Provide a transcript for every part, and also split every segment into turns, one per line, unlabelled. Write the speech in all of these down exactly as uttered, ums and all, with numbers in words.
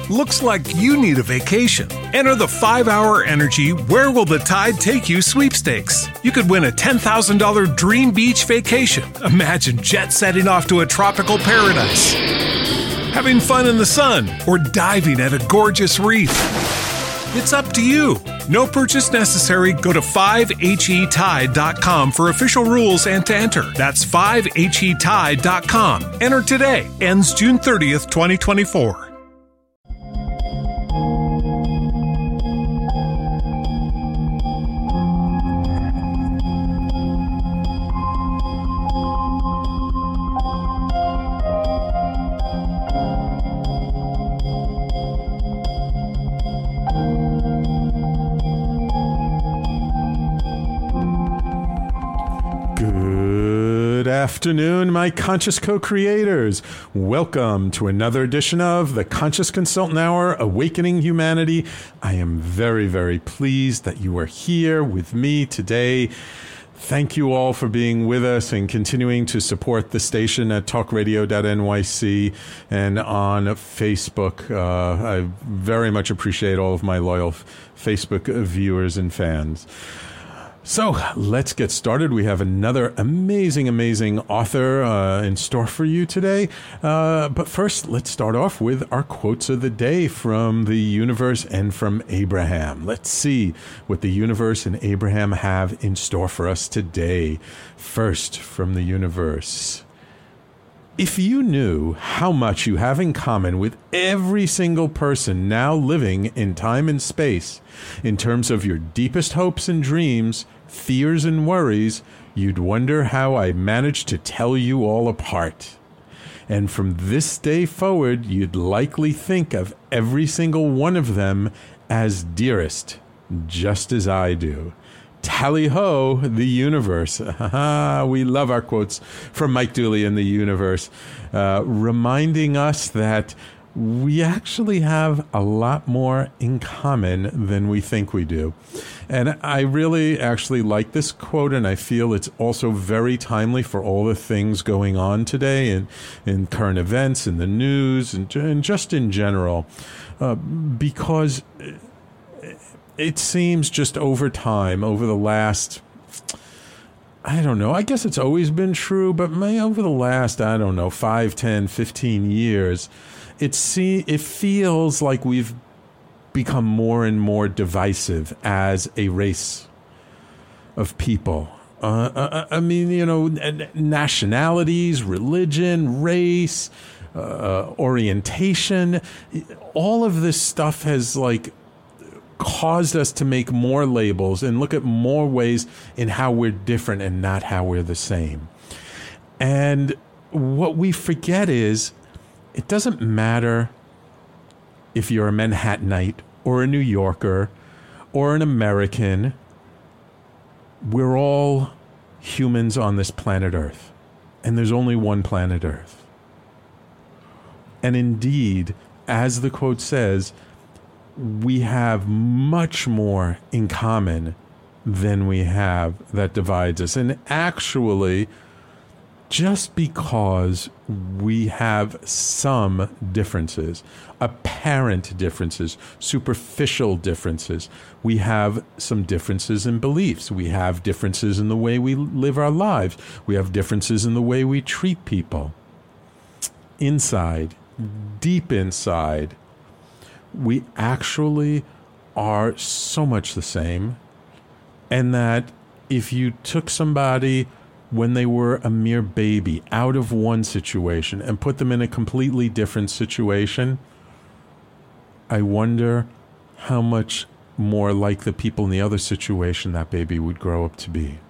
Looks like you need a vacation. Enter the five hour Energy Where Will the Tide Take You sweepstakes. You could win a ten thousand dollars dream beach vacation. Imagine jet setting off to a tropical paradise, having fun in the sun, or diving at a gorgeous reef. It's up to you. No purchase necessary. Go to five H E tide dot com for official rules and to enter. That's five H E tide dot com. Enter today. Ends June thirtieth, twenty twenty-four.
Afternoon, my conscious co-creators. Welcome to another edition of the Conscious Consultant Hour, Awakening Humanity. I am very, very pleased that you are here with me today. Thank you all for being with us and continuing to support the station at talk radio dot N Y C and on Facebook. Uh, I very much appreciate all of my loyal Facebook viewers and fans. So let's get started. We have another amazing, amazing author uh, in store for you today. Uh, but first, let's start off with our quotes of the day from the universe and from Abraham. Let's see what the universe and Abraham have in store for us today. First, from the universe. If you knew how much you have in common with every single person now living in time and space, in terms of your deepest hopes and dreams, fears and worries, you'd wonder how I managed to tell you all apart. And from this day forward, you'd likely think of every single one of them as dearest, just as I do. Tally ho, the universe. We love our quotes from Mike Dooley in the universe, uh, reminding us that we actually have a lot more in common than we think we do. And I really actually like this quote, and I feel it's also very timely for all the things going on today in, in current events, in the news, and, and just in general, uh, because it seems just over time, over the last, I don't know, I guess it's always been true, but may, over the last, I don't know, five, ten, fifteen years, it, see, it feels like we've become more and more divisive as a race of people. Uh, I, I mean, you know, nationalities, religion, race, uh, orientation, all of this stuff has, like, caused us to make more labels and look at more ways in how we're different and not how we're the same. And what we forget is it doesn't matter if you're a Manhattanite or a New Yorker or an American. We're all humans on this planet Earth, and there's only one planet Earth. And indeed, as the quote says, we have much more in common than we have that divides us. And actually, just because we have some differences, apparent differences, superficial differences, we have some differences in beliefs. We have differences in the way we live our lives. We have differences in the way we treat people. Inside, deep inside, we actually are so much the same, and that if you took somebody when they were a mere baby out of one situation and put them in a completely different situation, I wonder how much more like the people in the other situation that baby would grow up to be.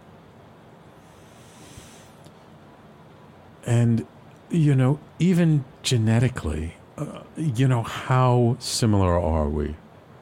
And, you know, even genetically, Uh, you know, how similar are we?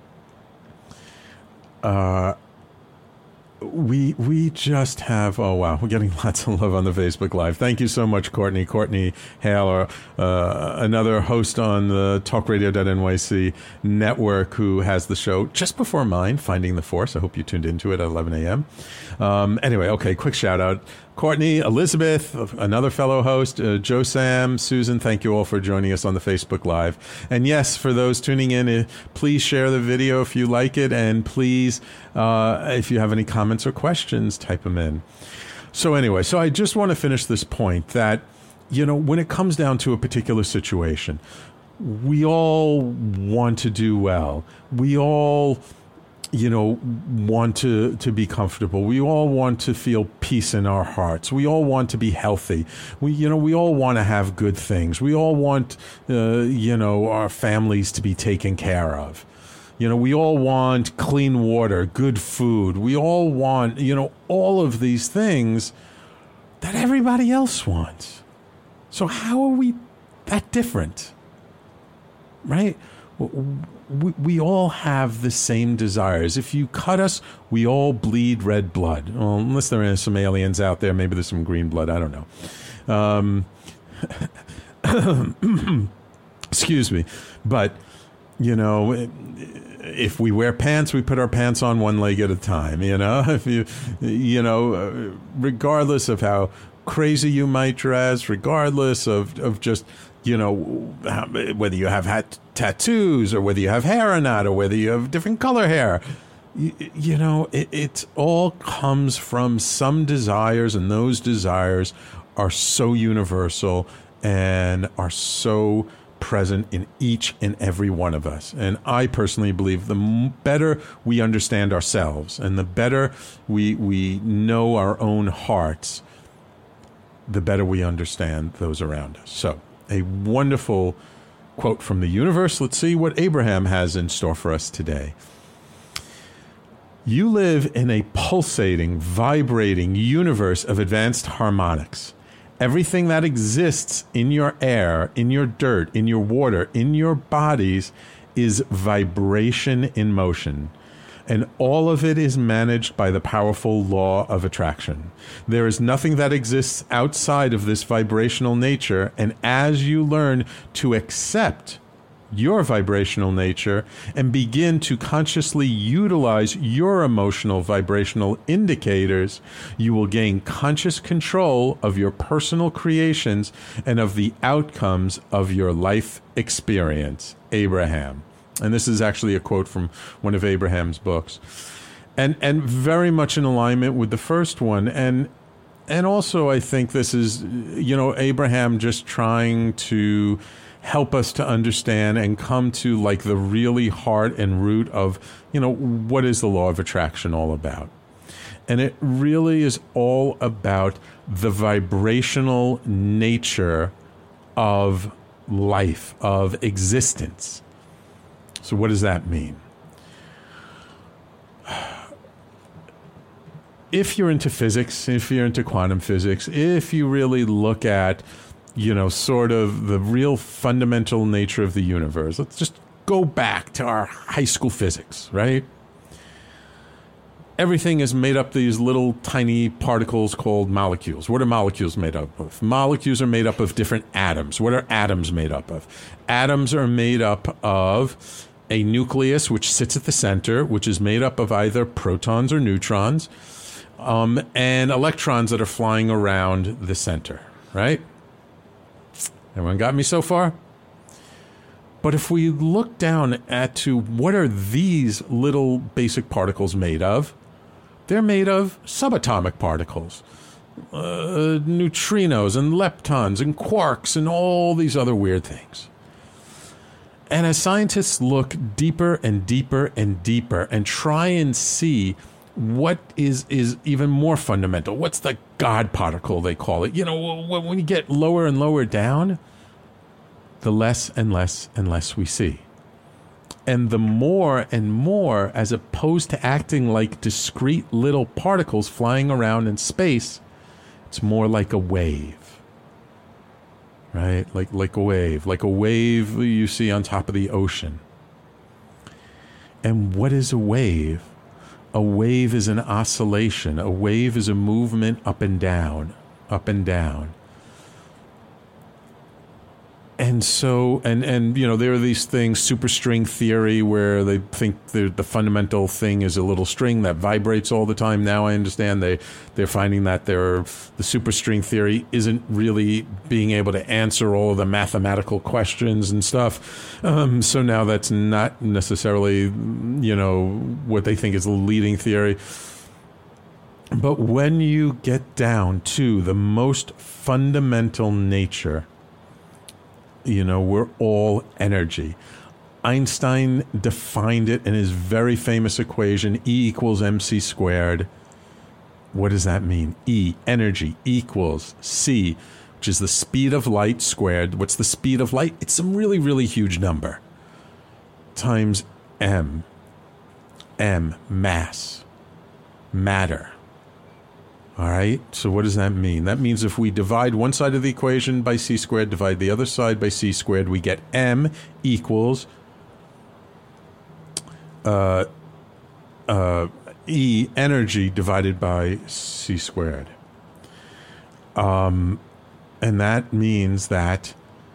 Uh, we we just have, oh, wow, we're getting lots of love on the Facebook Live. Thank you so much, Courtney. Courtney Hale, uh, another host on the talk radio dot N Y C network who has the show just before mine, Finding the Force. I hope you tuned into it at eleven a.m. Um, anyway, okay, quick shout out. Courtney, Elizabeth, another fellow host, uh, Joe, Sam, Susan, thank you all for joining us on the Facebook Live. And yes, for those tuning in, uh, please share the video if you like it. And please, uh, if you have any comments or questions, type them in. So anyway, so I just want to finish this point that, you know, when it comes down to a particular situation, we all want to do well. We all, you know, want to, to be comfortable. We all want to feel peace in our hearts. We all want to be healthy. We, you know, we all want to have good things. We all want, uh, you know, our families to be taken care of. You know, we all want clean water, good food. We all want, you know, all of these things that everybody else wants. So how are we that different? Right? We, we all have the same desires. If you cut us, we all bleed red blood. Well, unless there are some aliens out there, maybe there's some green blood. I don't know. Um, excuse me. But, you know, if we wear pants, we put our pants on one leg at a time. You know, if you, you know, regardless of how crazy you might dress, regardless of, of just, you know, whether you have hat tattoos or whether you have hair or not, or whether you have different color hair, you, you know, it, it all comes from some desires, and those desires are so universal and are so present in each and every one of us. And I personally believe the better we understand ourselves and the better we we know our own hearts, the better we understand those around us. So, a wonderful quote from the universe. Let's see what Abraham has in store for us today. You live in a pulsating, vibrating universe of advanced harmonics. Everything that exists in your air, in your dirt, in your water, in your bodies is vibration in motion. And all of it is managed by the powerful law of attraction. There is nothing that exists outside of this vibrational nature, and as you learn to accept your vibrational nature and begin to consciously utilize your emotional vibrational indicators, you will gain conscious control of your personal creations and of the outcomes of your life experience. Abraham. And this is actually a quote from one of Abraham's books. And and very much in alignment with the first one. And and also I think this is, you know, Abraham just trying to help us to understand and come to like the really heart and root of, you know, what is the law of attraction all about? And it really is all about the vibrational nature of life, of existence. So what does that mean? If you're into physics, if you're into quantum physics, if you really look at, you know, sort of the real fundamental nature of the universe, let's just go back to our high school physics, right? Everything is made up of these little tiny particles called molecules. What are molecules made up of? Molecules are made up of different atoms. What are atoms made up of? Atoms are made up of a nucleus, which sits at the center, which is made up of either protons or neutrons, um, and electrons that are flying around the center, right? Everyone got me so far? But if we look down at to what are these little basic particles made of, they're made of subatomic particles, uh, neutrinos and leptons and quarks and all these other weird things. And as scientists look deeper and deeper and deeper and try and see what is, is even more fundamental, what's the God particle, they call it. You know, when you get lower and lower down, the less and less and less we see. And the more and more, as opposed to acting like discrete little particles flying around in space, it's more like a wave. Right? Like like a wave. Like a wave you see on top of the ocean. And what is a wave? A wave is an oscillation. A wave is a movement up and down, up and down. And so, and, and you know, there are these things, superstring theory, where they think the, the fundamental thing is a little string that vibrates all the time. Now I understand they, they're finding that they're, the superstring theory isn't really being able to answer all of the mathematical questions and stuff. Um, so now that's not necessarily, you know, what they think is the leading theory. But when you get down to the most fundamental nature, you know, we're all energy. Einstein defined it in his very famous equation, E equals mc squared. What does that mean? E, energy, equals C, which is the speed of light squared. What's the speed of light? It's some really, really huge number. Times M. M, mass, matter. All right, so what does that mean? That means if we divide one side of the equation by c squared, divide the other side by c squared, we get m equals uh, uh, E, energy, divided by c squared. Um, and that means that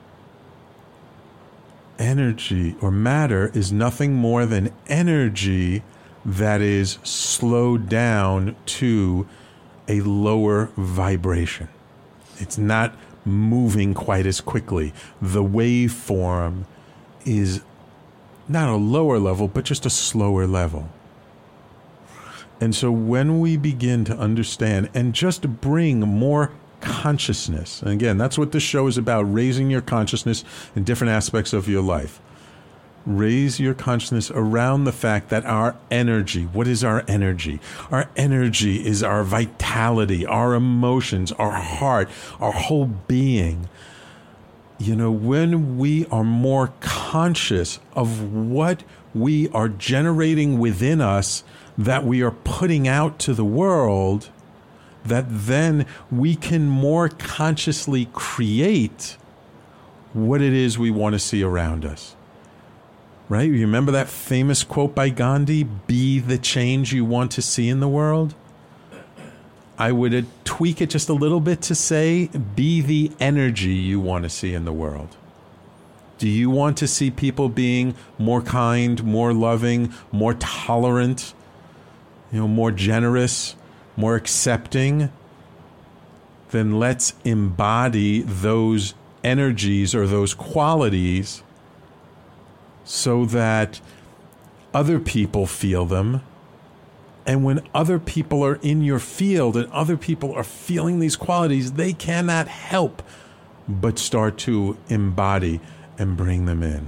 energy or matter is nothing more than energy that is slowed down to a lower vibration. It's not moving quite as quickly. The waveform is not a lower level, but just a slower level. And so when we begin to understand and just bring more consciousness, and again, that's what this show is about, raising your consciousness in different aspects of your life. Raise your consciousness around the fact that our energy, what is our energy? Our energy is our vitality, our emotions, our heart, our whole being. You know, when we are more conscious of what we are generating within us, that we are putting out to the world, that then we can more consciously create what it is we want to see around us. Right? You remember that famous quote by Gandhi, be the change you want to see in the world? I would tweak it just a little bit to say, be the energy you want to see in the world. Do you want to see people being more kind, more loving, more tolerant, you know, more generous, more accepting? Then let's embody those energies or those qualities so that other people feel them. And when other people are in your field and other people are feeling these qualities, they cannot help but start to embody and bring them in.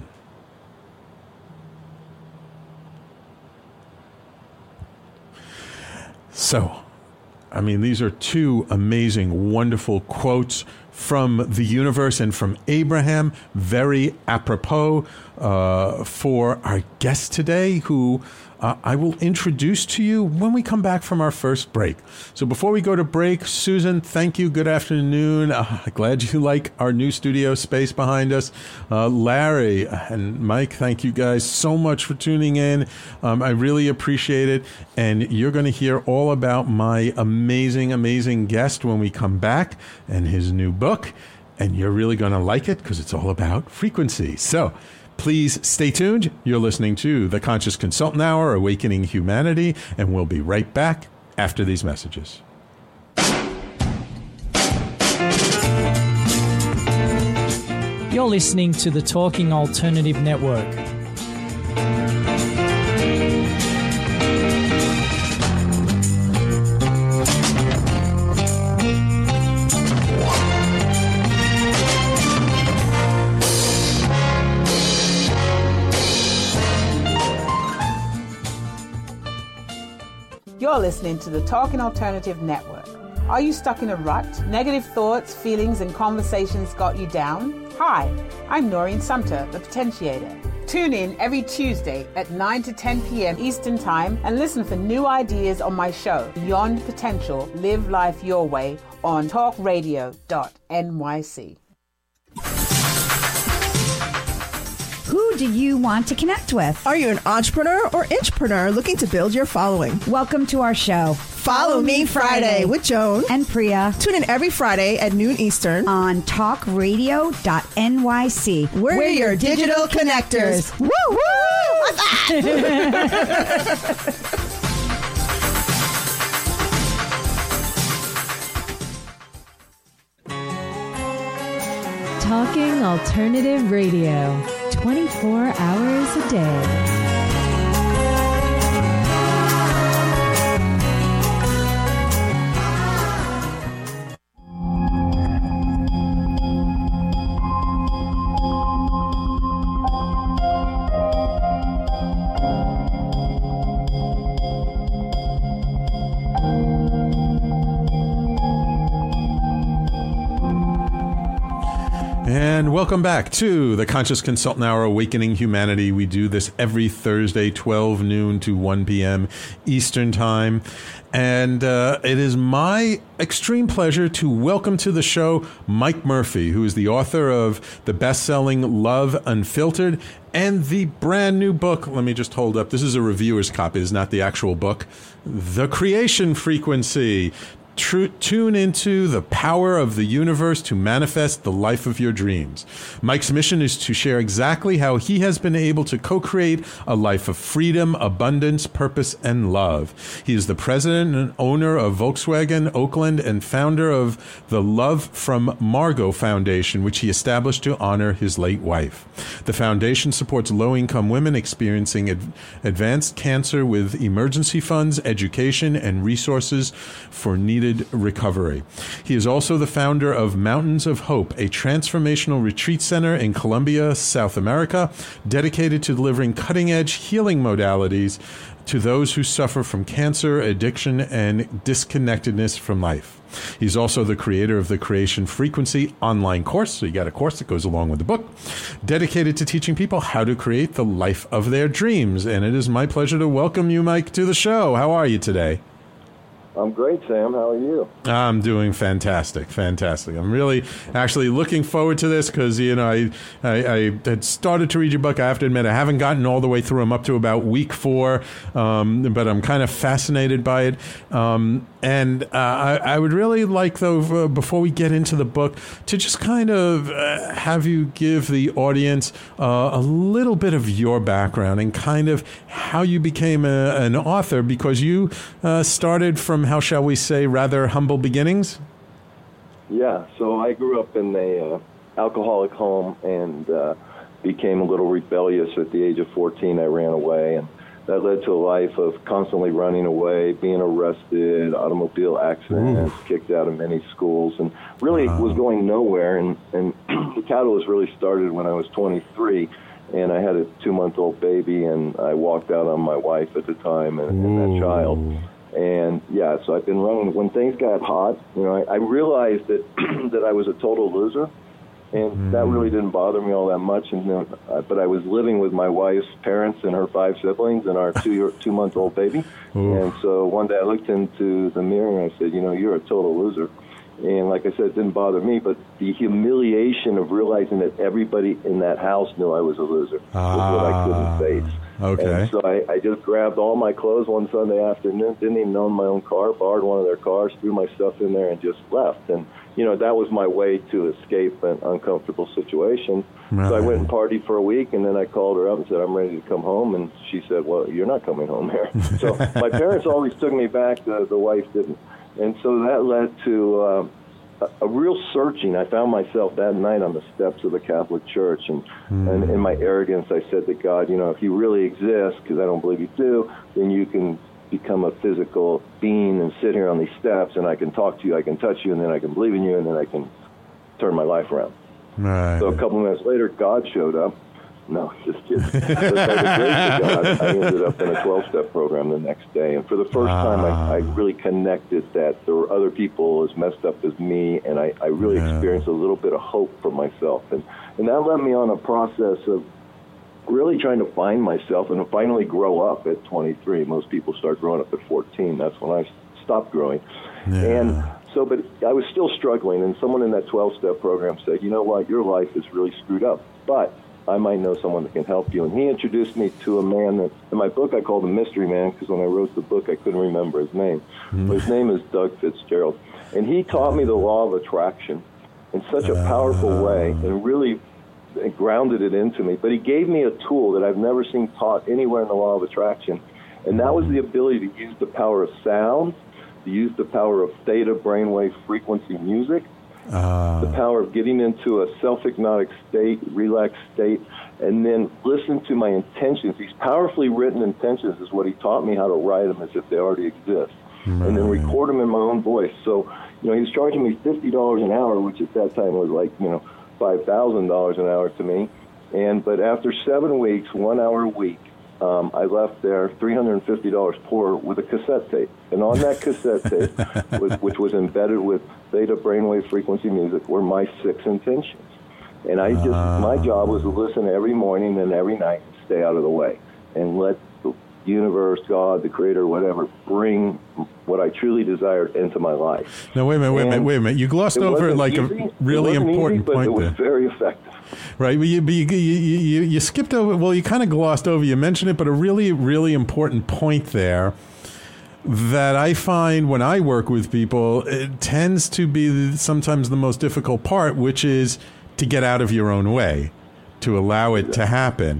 So, I mean, these are two amazing, wonderful quotes from the universe and from Abraham, very apropos uh, for our guest today, who uh, I will introduce to you when we come back from our first break. So before we go to break, Susan, thank you. Good afternoon. Uh, glad you like our new studio space behind us. Uh, Larry and Mike, thank you guys so much for tuning in. Um, I really appreciate it. And you're going to hear all about my amazing, amazing guest when we come back and his new book. And you're really going to like it because it's all about frequency. So please stay tuned. You're listening to The Conscious Consultant Hour, Awakening Humanity, and we'll be right back after these messages.
You're listening to the Talking Alternative Network.
You're listening to the Talking Alternative Network. Are you stuck in a rut? Negative thoughts, feelings, and conversations got you down? Hi, I'm Noreen Sumter, the Potentiator. Tune in every Tuesday at nine to ten p.m. Eastern Time and listen for new ideas on my show, Beyond Potential, Live Life Your Way, on talk radio dot n y c.
Who Who do you want to connect with?
Are you an entrepreneur or intrapreneur looking to build your following?
Welcome to our show.
Follow Me Friday with Joan
and Priya.
Tune in every Friday at noon Eastern
on talk radio dot N Y C.
We're, We're your digital connectors. connectors. Woo woo! What's that?
Talking Alternative Radio, twenty-four hours a day.
And welcome back to the Conscious Consultant Hour, Awakening Humanity. We do this every Thursday, twelve noon to one p.m. Eastern Time. And uh, it is my extreme pleasure to welcome to the show Mike Murphy, who is the author of the best-selling Love Unfiltered and the brand new book. Let me just hold up. This is a reviewer's copy. It's not the actual book. The Creation Frequency. True, tune into the power of the universe to manifest the life of your dreams. Mike's mission is to share exactly how he has been able to co-create a life of freedom, abundance, purpose, and love. He is the president and owner of Volkswagen Oakland and founder of the Love from Margot Foundation, which he established to honor his late wife. The foundation supports low-income women experiencing ad- advanced cancer with emergency funds, education, and resources for needed recovery. He is also the founder of Mountains of Hope, a transformational retreat center in Colombia, South America, dedicated to delivering cutting-edge healing modalities to those who suffer from cancer, addiction, and disconnectedness from life. He's also the creator of the Creation Frequency online course, so you got a course that goes along with the book, dedicated to teaching people how to create the life of their dreams. And it is my pleasure to welcome you, Mike, to the show. How are you today?
I'm great, Sam. How are you?
I'm doing fantastic, fantastic. I'm really actually looking forward to this because, you know, I, I I had started to read your book. I have to admit, I haven't gotten all the way through. I'm up to about week four, um, but I'm kind of fascinated by it. Um, and uh, I, I would really like, though, uh, before we get into the book, to just kind of uh, have you give the audience uh, a little bit of your background and kind of how you became a, an author, because you uh, started from, how shall we say, rather humble beginnings?
Yeah, so I grew up in a uh, alcoholic home and uh, became a little rebellious at the age of fourteen. I ran away, and that led to a life of constantly running away, being arrested, automobile accidents, Ooh. kicked out of many schools, and really wow. was going nowhere. And, and the catalyst really started when I was twenty-three, and I had a two-month-old baby, and I walked out on my wife at the time and, and that child. And, yeah, so I've been running. When things got hot, you know, I, I realized that that I was a total loser, and mm. that really didn't bother me all that much. And, you know, uh, but I was living with my wife's parents and her five siblings and our two, two-month-old baby. Ooh. And so one day I looked into the mirror and I said, you know, you're a total loser. And like I said, it didn't bother me, but the humiliation of realizing that everybody in that house knew I was a loser ah. was what I couldn't face.
Okay.
And so I, I just grabbed all my clothes one Sunday afternoon, didn't even own my own car, borrowed one of their cars, threw my stuff in there, and just left. And, you know, that was my way to escape an uncomfortable situation. Right. So I went and partied for a week, and then I called her up and said, I'm ready to come home. And she said, well, you're not coming home here. So my parents always took me back. The, the wife didn't. And so that led to uh, a, a real searching. I found myself that night on the steps of the Catholic Church. And, mm. and in my arrogance, I said to God, you know, if you really exist, because I don't believe you do, then you can become a physical being and sit here on these steps, and I can talk to you, I can touch you, and then I can believe in you, and then I can turn my life around.
Right.
So a couple of minutes later, God showed up. No, just kidding. But by the grace of God, I ended up in a twelve-step program the next day. And for the first ah. time, I, I really connected that there were other people as messed up as me, and I, I really yeah. experienced a little bit of hope for myself. And, and that led me on a process of really trying to find myself and to finally grow up at twenty-three. Most people start growing up at fourteen. That's when I stopped growing. Yeah. And so, but I was still struggling, and someone in that twelve-step program said, you know what, your life is really screwed up, but I might know someone that can help you. And he introduced me to a man that, in my book, I called him Mystery Man, because when I wrote the book, I couldn't remember his name. Mm. But his name is Doug Fitzgerald. And he taught me the law of attraction in such a powerful way, and really grounded it into me. But he gave me a tool that I've never seen taught anywhere in the law of attraction, and that was the ability to use the power of sound, to use the power of theta brainwave frequency music, uh. the power of getting into a self-hypnotic state, relaxed state, and then listen to my intentions. These powerfully written intentions is what he taught me how to write them as if they already exist, right. and then record them in my own voice. So, you know, he was charging me fifty dollars an hour, which at that time was like, you know, five thousand dollars an hour to me. And but after seven weeks, one hour a week, um, I left there three hundred fifty dollars poorer with a cassette tape. And on that cassette tape, was, which was embedded with theta brainwave frequency music, were my six intentions. And I just, uh. my job was to listen every morning and every night and stay out of the way and let the universe, God, the creator, whatever, bring what I truly desired into my life.
Now, wait a minute, wait a minute, wait a minute. You glossed over like
easy.
a really important
easy, but
point
it was
there.
Very effective.
Right, but you, but you, you, you, you skipped over, well, you kind of glossed over, you mentioned it, but a really, really important point there that I find when I work with people, it tends to be sometimes the most difficult part, which is to get out of your own way, to allow it to happen.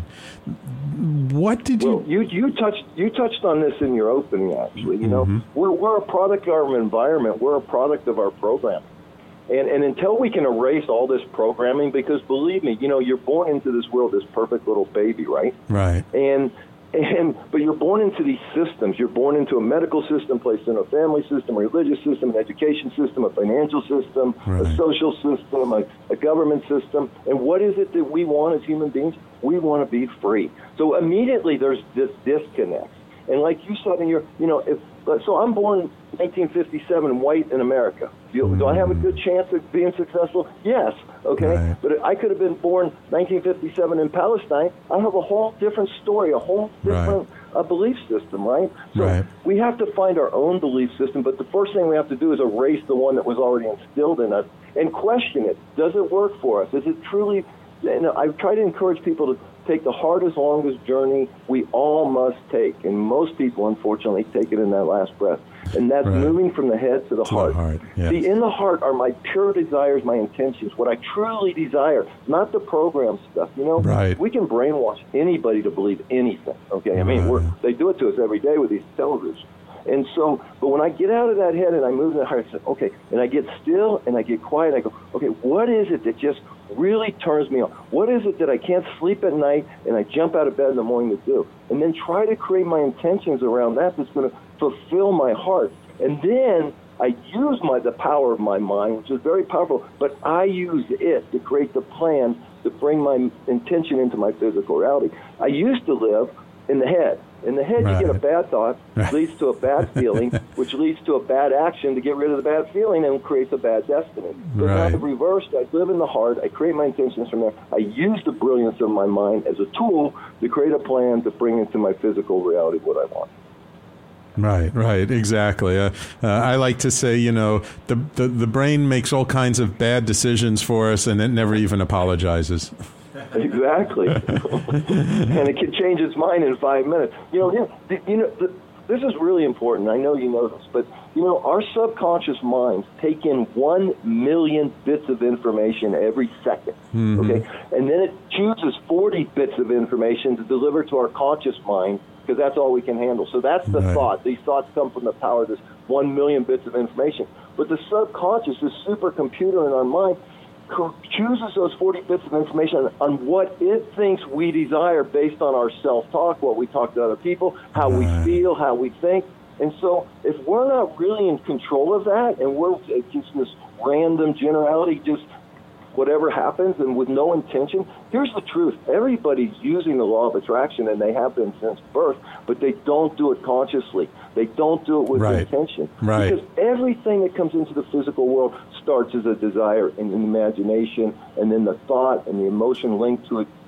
What did you...
Well, you you touched you touched on this in your opening. Actually, you know, mm-hmm. we're we're a product of our environment. We're a product of our programming, and and until we can erase all this programming, because believe me, you know, you're born into this world, this perfect little baby, right?
Right.
And and but you're born into these systems. You're born into a medical system, placed in a family system, a religious system, an education system, a financial system, right. a social system, a, a government system. And what is it that we want as human beings? We want to be free. So immediately there's this disconnect. And like you said in your, you know, if so I'm born in nineteen fifty-seven, white in America. Do, do I have a good chance of being successful? Yes. Okay. Right. But I could have been born nineteen fifty-seven in Palestine. I have a whole different story, a whole different right. uh, belief system, right? So
right.
we have to find our own belief system. But the first thing we have to do is erase the one that was already instilled in us and question it. Does it work for us? Is it truly? And I try to encourage people to take the hardest, longest journey we all must take. And most people, unfortunately, take it in that last breath. And that's right. moving from the head to the
to
heart.
The heart. Yes.
See, in the heart are my pure desires, my intentions, what I truly desire, not the program stuff. You know,
right.
we can brainwash anybody to believe anything. Okay, I mean,
right.
we're, they do it to us every day with these televisions. And so, but when I get out of that head and I move to the heart, I say, okay, and I get still and I get quiet, I go, okay, what is it that just really turns me on? What is it that I can't sleep at night and I jump out of bed in the morning to do? And then try to create my intentions around that that's going to fulfill my heart. And then I use my the power of my mind, which is very powerful, but I use it to create the plan to bring my intention into my physical reality. I used to live in the head. In the head, right. you get a bad thought, which leads to a bad feeling, which leads to a bad action to get rid of the bad feeling and creates a bad destiny. But
right.
now the reversed, I live in the heart, I create my intentions from there, I use the brilliance of my mind as a tool to create a plan to bring into my physical reality what I want.
Right, right, exactly. Uh, uh, I like to say, you know, the, the, the brain makes all kinds of bad decisions for us and it never even apologizes.
Exactly. And it can change its mind in five minutes. You know, you, you know the, this is really important. I know you know this, but, you know, our subconscious minds take in one million bits of information every second, mm-hmm. okay? And then it chooses forty bits of information to deliver to our conscious mind because that's all we can handle. So that's the right. thought. These thoughts come from the power of this one million bits of information. But the subconscious, this supercomputer in our mind, chooses those forty bits of information on what it thinks we desire based on our self-talk, what we talk to other people, how right. we feel, how we think. And so if we're not really in control of that and we're just this random generality, just whatever happens and with no intention, here's the truth. Everybody's using the law of attraction, and they have been since birth, but they don't do it consciously. They don't do it with
right.
intention.
Right.
Because everything that comes into the physical world starts as a desire and an imagination, and then the thought and the emotion linked to it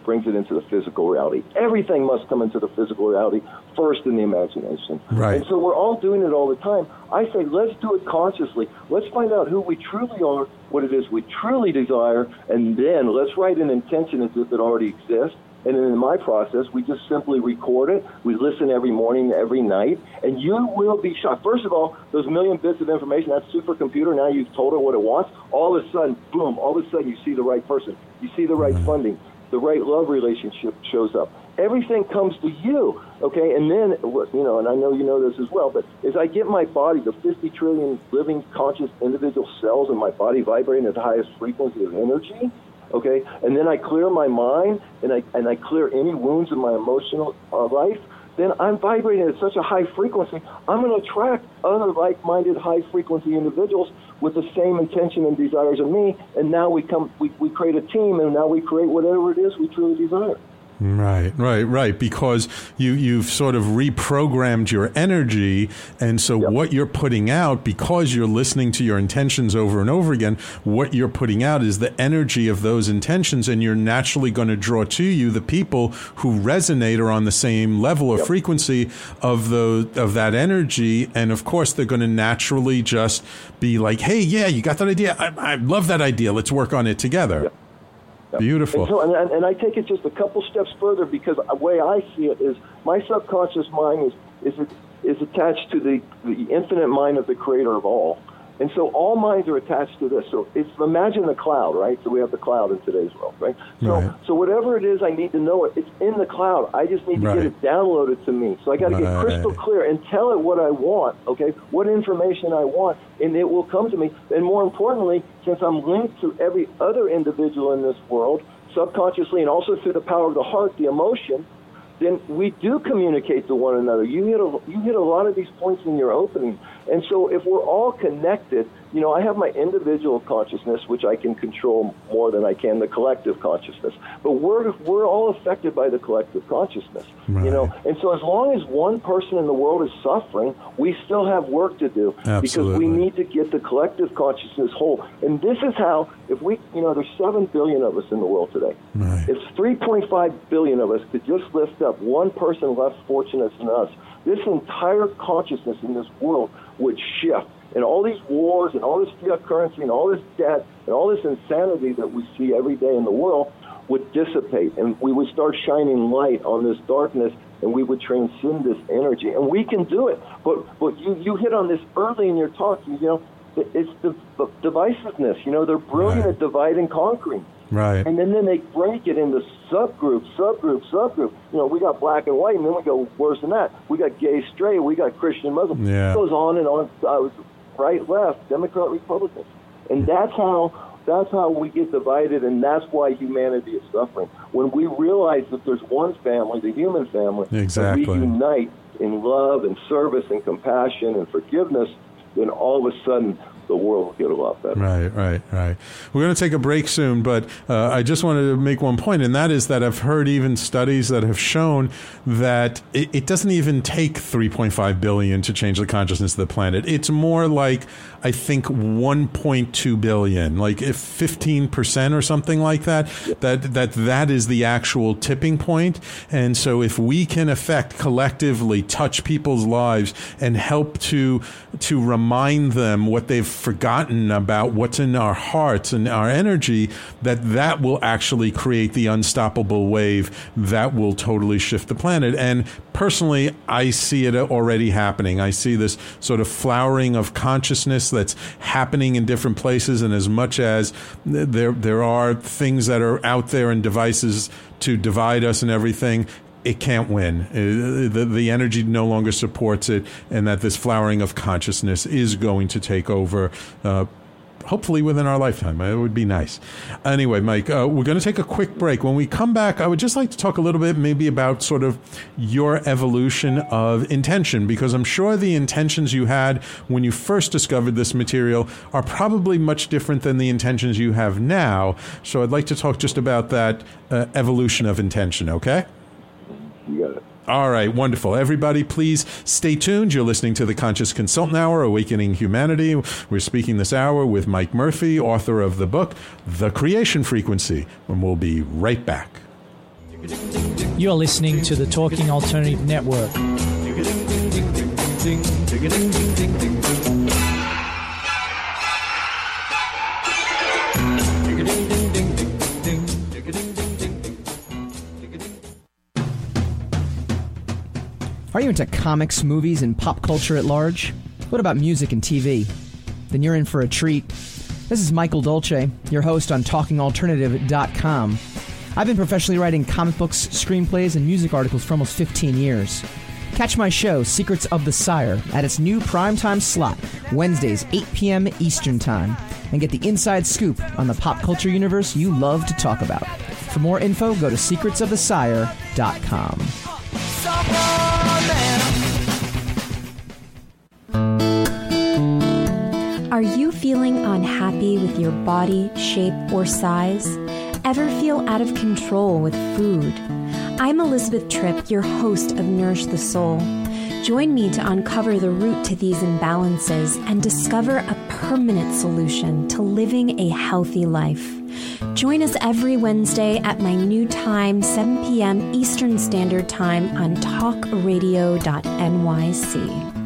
brings it into the physical reality. Everything must come into the physical reality first in the imagination.
Right.
And so we're all doing it all the time. I say, let's do it consciously. Let's find out who we truly are, what it is we truly desire, and then let's write an intention as if it already exists. And then in my process, we just simply record it. We listen every morning, every night, and you will be shocked. First of all, those million bits of information, that supercomputer, now you've told it what it wants. All of a sudden, boom, all of a sudden you see the right person. You see the right funding. The right love relationship shows up. Everything comes to you, okay? And then, you know, and I know you know this as well, but as I get my body, the fifty trillion living conscious individual cells in my body vibrating at the highest frequency of energy, okay, and then I clear my mind and I and I clear any wounds in my emotional uh, life, then I'm vibrating at such a high frequency, I'm going to attract other like-minded high-frequency individuals with the same intention and desires of me, and now we come, we, we create a team, and now we create whatever it is we truly desire.
Right, right, right. Because you, you've sort of reprogrammed your energy. And so yep. what you're putting out, because you're listening to your intentions over and over again, what you're putting out is the energy of those intentions. And you're naturally going to draw to you the people who resonate or on the same level or yep. frequency of the of that energy. And of course, they're going to naturally just be like, hey, yeah, you got that idea? I, I love that idea. Let's work on it together. Yep. Beautiful.
And, so, and, and I take it just a couple steps further, because the way I see it is my subconscious mind is is is attached to the, the infinite mind of the creator of all. And so all minds are attached to this. So it's, imagine the cloud, right? So we have the cloud in today's world, right? So right. so whatever it is I need to know it, it's in the cloud. I just need to right. get it downloaded to me. So I got to right. get crystal clear and tell it what I want, okay? What information I want, and it will come to me. And more importantly, since I'm linked to every other individual in this world, subconsciously and also through the power of the heart, the emotion, then we do communicate to one another. You hit a, you hit a lot of these points in your opening. And so if we're all connected, you know, I have my individual consciousness, which I can control more than I can the collective consciousness. But we're we're all affected by the collective consciousness, right. you know. And so as long as one person in the world is suffering, we still have work to do.
Absolutely.
Because we need to get the collective consciousness whole. And this is how, if we, you know, there's seven billion of us in the world today.
Right.
If three point five billion of us could just lift up one person less fortunate than us, this entire consciousness in this world would shift. And all these wars and all this fiat currency and all this debt and all this insanity that we see every day in the world would dissipate. And we would start shining light on this darkness, and we would transcend this energy. And we can do it. But but you, you hit on this early in your talk, you know, it's the, the divisiveness. You know, they're brilliant right. at divide and conquering.
Right.
And then, then they break it into subgroups, subgroups, subgroups. You know, we got black and white, and then we go worse than that. We got gay, straight, we got Christian, Muslim.
Yeah.
It goes on and on. Uh, right, left, Democrat, Republican. And that's how that's how we get divided, and that's why humanity is suffering. When we realize that there's one family, the human family,
exactly.
that we unite in love and service and compassion and forgiveness, then all of a sudden the world will get a lot better.
Right, right, right. We're going to take a break soon, but uh, I just wanted to make one point, and that is that I've heard even studies that have shown that it, it doesn't even take three point five billion to change the consciousness of the planet. It's more like, I think, one point two billion, like if fifteen percent or something like that, yeah. that, that that is the actual tipping point. And so if we can affect collectively, touch people's lives and help to to remind them what they've forgotten about, what's in our hearts and our energy, that that will actually create the unstoppable wave that will totally shift the planet. And personally, I see it already happening. I see this sort of flowering of consciousness that's happening in different places. And as much as there there are things that are out there and devices to divide us and everything, it can't win. The, the energy no longer supports it, and that this flowering of consciousness is going to take over, uh, hopefully within our lifetime. It would be nice. Anyway, Mike, uh, we're going to take a quick break. When we come back, I would just like to talk a little bit maybe about sort of your evolution of intention, because I'm sure the intentions you had when you first discovered this material are probably much different than the intentions you have now. So I'd like to talk just about that uh, evolution of intention, okay?
You got it.
All right, wonderful. Everybody, please stay tuned. You're listening to the Conscious Consultant Hour, Awakening Humanity. We're speaking this hour with Mike Murphy, author of the book, The Creation Frequency, and we'll be right back.
You're listening to the Talking Alternative Network.
Are you into comics, movies, and pop culture at large? What about music and T V? Then you're in for a treat. This is Michael Dolce, your host on talking alternative dot com. I've been professionally writing comic books, screenplays, and music articles for almost fifteen years. Catch my show, Secrets of the Sire, at its new primetime slot, Wednesdays, eight p.m. Eastern Time, and get the inside scoop on the pop culture universe you love to talk about. For more info, go to secrets of the sire dot com.
Are you feeling unhappy with your body, shape, or size? Ever feel out of control with food? I'm Elizabeth Tripp, your host of Nourish the Soul. Join me to uncover the root to these imbalances and discover a permanent solution to living a healthy life. Join us every Wednesday at my new time, seven p.m. Eastern Standard Time on talk radio dot n y c.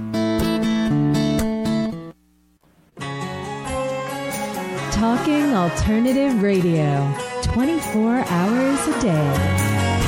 Talking Alternative Radio, twenty-four hours a day.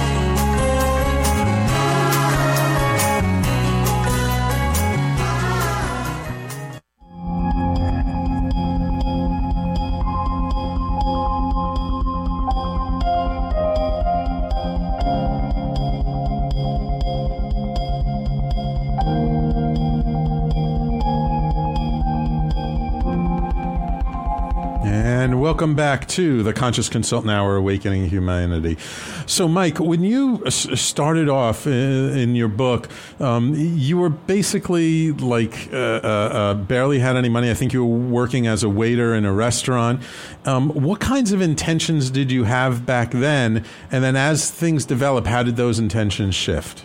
Welcome back to the Conscious Consultant Hour, Awakening Humanity. So, Mike, when you started off in, in your book, um, you were basically like uh, uh, uh, barely had any money. I think you were working as a waiter in a restaurant. Um, what kinds of intentions did you have back then? And then as things develop, how did those intentions shift?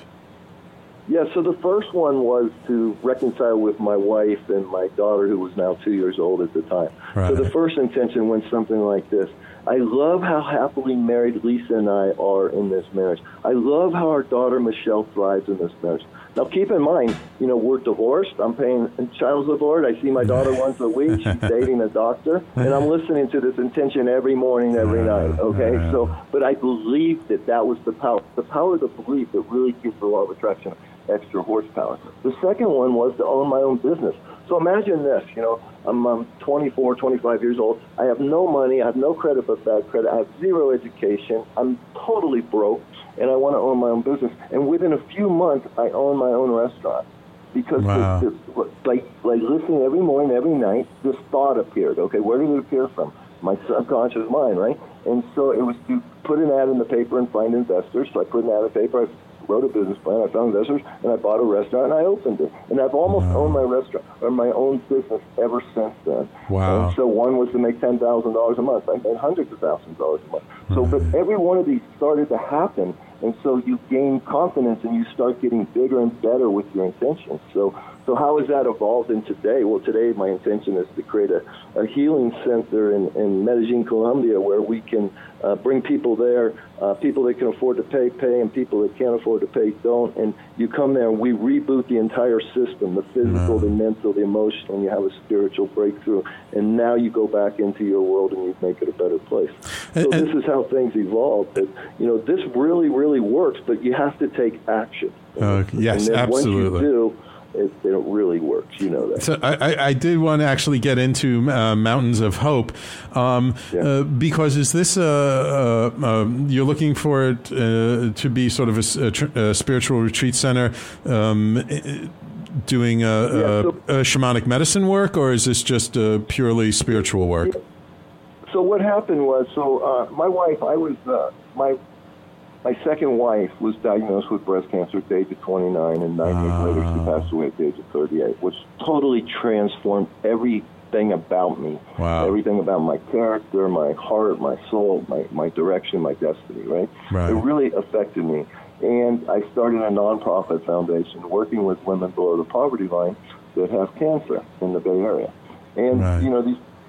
Yeah, so the first one was to reconcile with my wife and my daughter, who was now two years old at the time. Right. So the first intention went something like this. I love how happily married Lisa and I are in this marriage. I love how our daughter Michelle thrives in this marriage. Now, keep in mind, you know, we're divorced. I'm paying child support. I see my daughter once a week. She's dating a doctor. And I'm listening to this intention every morning, every night, okay? So, but I believed that that was the power. The power of the belief that really gives the law of attraction extra horsepower. The second one was to own my own business. So imagine this, you know, I'm, I'm twenty-four, twenty-five years old. I have no money. I have no credit but bad credit. I have zero education. I'm totally broke, and I want to own my own business. And within a few months, I own my own restaurant. Because
wow.
this, this, like, like listening every morning, every night, this thought appeared. Okay, where did it appear from? My subconscious mind, right? And so it was to put an ad in the paper and find investors. So I put an ad in the paper. I wrote a business plan, I found investors, and I bought a restaurant, and I opened it. And I've almost wow. owned my restaurant, or my own business ever since then.
Wow.
And so one was to make ten thousand dollars a month. I made hundreds of thousands of dollars a month. So, but every one of these started to happen, and so you gain confidence, and you start getting bigger and better with your intentions. So, so how has that evolved in today? Well, today my intention is to create a, a healing center in, in Medellin, Colombia, where we can uh, bring people there, uh, people that can afford to pay, pay, and people that can't afford to pay don't. And you come there, and we reboot the entire system, the physical, the mental, the emotional, and you have a spiritual breakthrough. And now you go back into your world, and you make it a better place. So this is how things evolve. That, you know, this really, really works, but you have to take action.
Uh, yes,
and then
absolutely.
Once you do, It, it really works, you know that.
So I, I did want to actually get into uh, Mountains of Hope, um, yeah. uh, because is this a, a, a, you're looking for it uh, to be sort of a, a, tr- a spiritual retreat center, um, doing a, yeah, so, a, a shamanic medicine work, or is this just a purely spiritual work?
Yeah. So what happened was, so uh, my wife, I was uh, my. My second wife was diagnosed with breast cancer at the age of twenty-nine, and nine years uh, later she passed away at the age of thirty-eight, which totally transformed everything about me,
wow.
everything about my character, my heart, my soul, my, my direction, my destiny, right?
right?
It really affected me. And I started a nonprofit foundation working with women below the poverty line that have cancer in the Bay Area. And,
right.
you know, these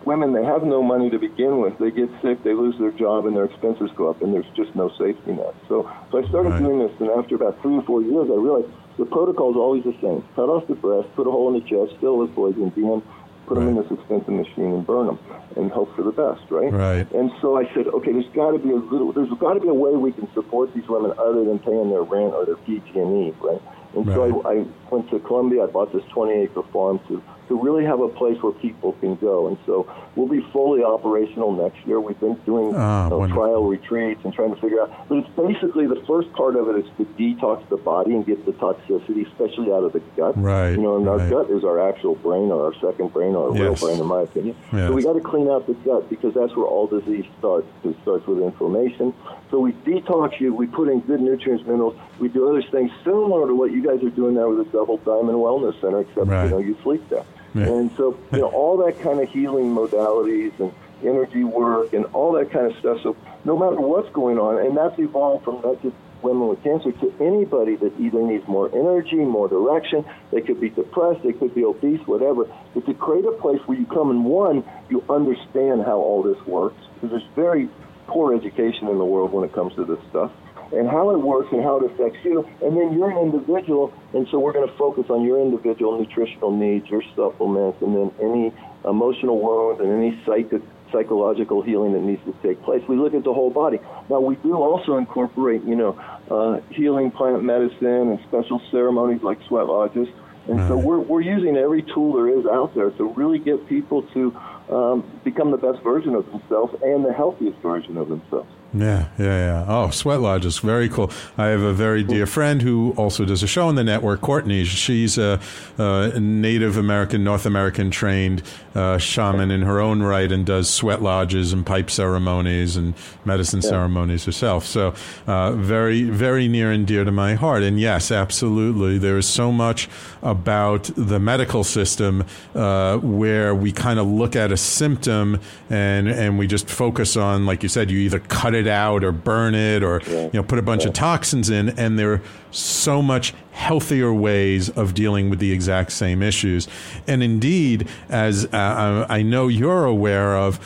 women, they have no money to begin with. They get sick, they lose their job, and their expenses go up, and there's just no safety net. So, so I started right. doing this, and after about three or four years, I realized the protocol is always the same. Cut off the breast, put a hole in the chest, fill with poison, then put them right. in this expensive machine and burn them, and hope for the best, right?
Right.
And so I said, okay, there's got to be a little, there's got to be a way we can support these women other than paying their rent or their P G and E, right? And right. so I, I went to Colombia. I bought this twenty-acre farm to, to really have a place where people can go. And so we'll be fully operational next year. We've been doing oh, you know, trial retreats and trying to figure out. But it's basically the first part of it is to detox the body and get the toxicity, especially out of the gut.
Right.
You know, and
right.
our gut is our actual brain or our second brain or our yes. real brain, in my opinion.
Yes.
So we got to clean out the gut because that's where all disease starts. It starts with inflammation. So we detox you. We put in good nutrients, minerals. We do other things similar to what you guys are doing now with the Double Diamond Wellness Center, except
right.
you know you sleep there. Yeah. And so you know all that kind of healing modalities and energy work and all that kind of stuff. So no matter what's going on, and that's evolved from not just women with cancer to anybody that either needs more energy, more direction. They could be depressed, they could be obese, whatever. But to create a place where you come and one, you understand how all this works, because there's very poor education in the world when it comes to this stuff, and how it works and how it affects you. And then you're an individual, and so we're going to focus on your individual nutritional needs, your supplements, and then any emotional wounds and any psychic, psychological healing that needs to take place. We look at the whole body. Now, we do also incorporate, you know, uh, healing plant medicine and special ceremonies like sweat lodges. And so we're we're using every tool there is out there to really get people to um, become the best version of themselves and the healthiest version of themselves.
Yeah, yeah, yeah. Oh, Sweat Lodge is very cool. I have a very dear friend who also does a show on the network, Courtney. She's a, a Native American, North American trained uh, shaman in her own right and does sweat lodges and pipe ceremonies and medicine yeah. ceremonies herself. So uh, very, very near and dear to my heart. And yes, absolutely. There is so much about the medical system uh, where we kind of look at a symptom and, and we just focus on, like you said, you either cut it out or burn it or yeah. you know put a bunch yeah. of toxins in, and there are so much healthier ways of dealing with the exact same issues. And indeed, as uh, I know you're aware of,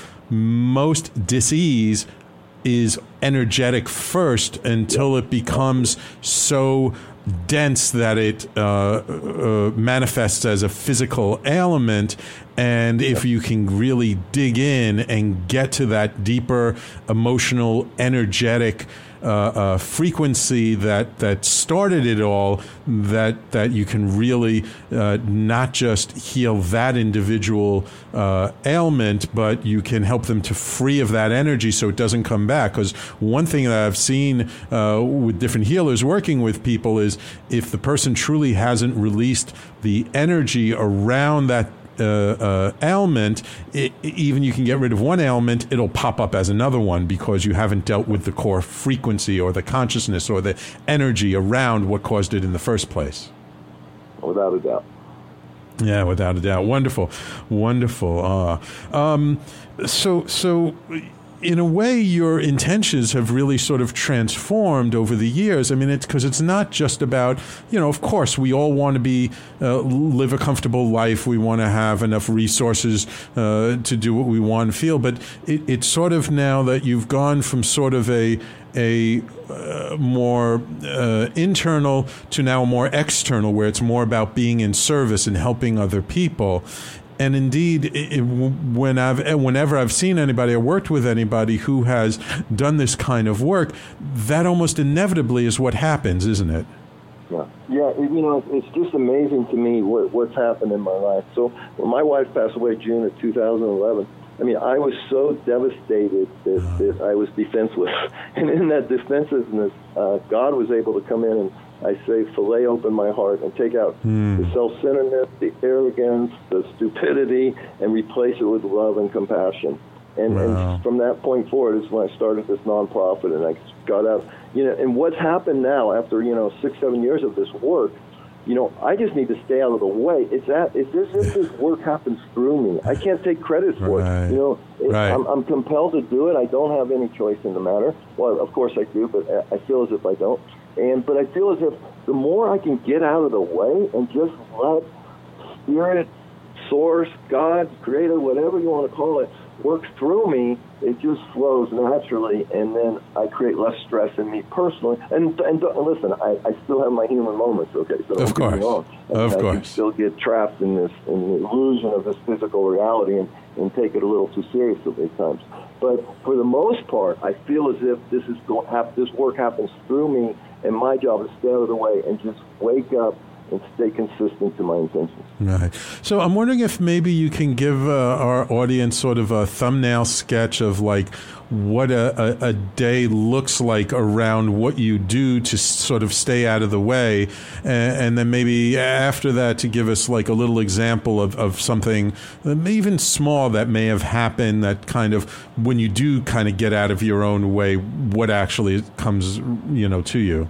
most disease is energetic first until it becomes so dense that it uh, uh, manifests as a physical ailment. And if you can really dig in and get to that deeper emotional, energetic uh, uh, frequency that, that started it all, that that you can really uh, not just heal that individual uh, ailment, but you can help them to free of that energy so it doesn't come back. Because one thing that I've seen uh, with different healers working with people is if the person truly hasn't released the energy around that Uh, uh, ailment, it, even you can get rid of one ailment, it'll pop up as another one because you haven't dealt with the core frequency or the consciousness or the energy around what caused it in the first place.
Without a doubt.
Yeah, without a doubt. Wonderful, wonderful. Uh, um, so, so. In a way, your intentions have really sort of transformed over the years. I mean, it's because it's not just about, you know, of course, we all want to be, uh, live a comfortable life. We want to have enough resources uh, to do what we want and feel. But it, it's sort of now that you've gone from sort of a, a uh, more uh, internal to now more external, where it's more about being in service and helping other people. And indeed, it, when I've, whenever I've seen anybody or worked with anybody who has done this kind of work, that almost inevitably is what happens, isn't it?
Yeah, yeah. It, you know, it's just amazing to me what, what's happened in my life. So when my wife passed away June of two thousand eleven, I mean, I was so devastated that, that I was defenseless. And in that defensiveness, uh, God was able to come in and, I say, fillet open my heart and take out mm. the self-centeredness, the arrogance, the stupidity, and replace it with love and compassion. And, wow. and from that point forward is when I started this nonprofit, and I got out. You know, and what's happened now after you know six, seven years of this work, you know, I just need to stay out of the way. It's that it's as if this work happens through me. I can't take credit for
right.
it. You know, it,
right.
I'm, I'm compelled to do it. I don't have any choice in the matter. Well, of course I do, but I feel as if I don't. And but I feel as if the more I can get out of the way and just let Spirit, Source, God, Creator, whatever you want to call it, works through me, it just flows naturally, and then I create less stress in me personally. And and, and listen, I, I still have my human moments, okay? So don't
of course,
get me wrong.
of
I
course.
can still get trapped in this in the illusion of this physical reality and, and take it a little too seriously at times. But for the most part, I feel as if this is going have this work happens through me, and my job is to stay out of the way and just wake up and stay consistent to my intentions.
Right. So I'm wondering if maybe you can give uh, our audience sort of a thumbnail sketch of like what a, a, a day looks like around what you do to sort of stay out of the way. And, and then maybe after that to give us like a little example of, of something even small that may have happened that kind of when you do kind of get out of your own way, what actually comes, you know, to you.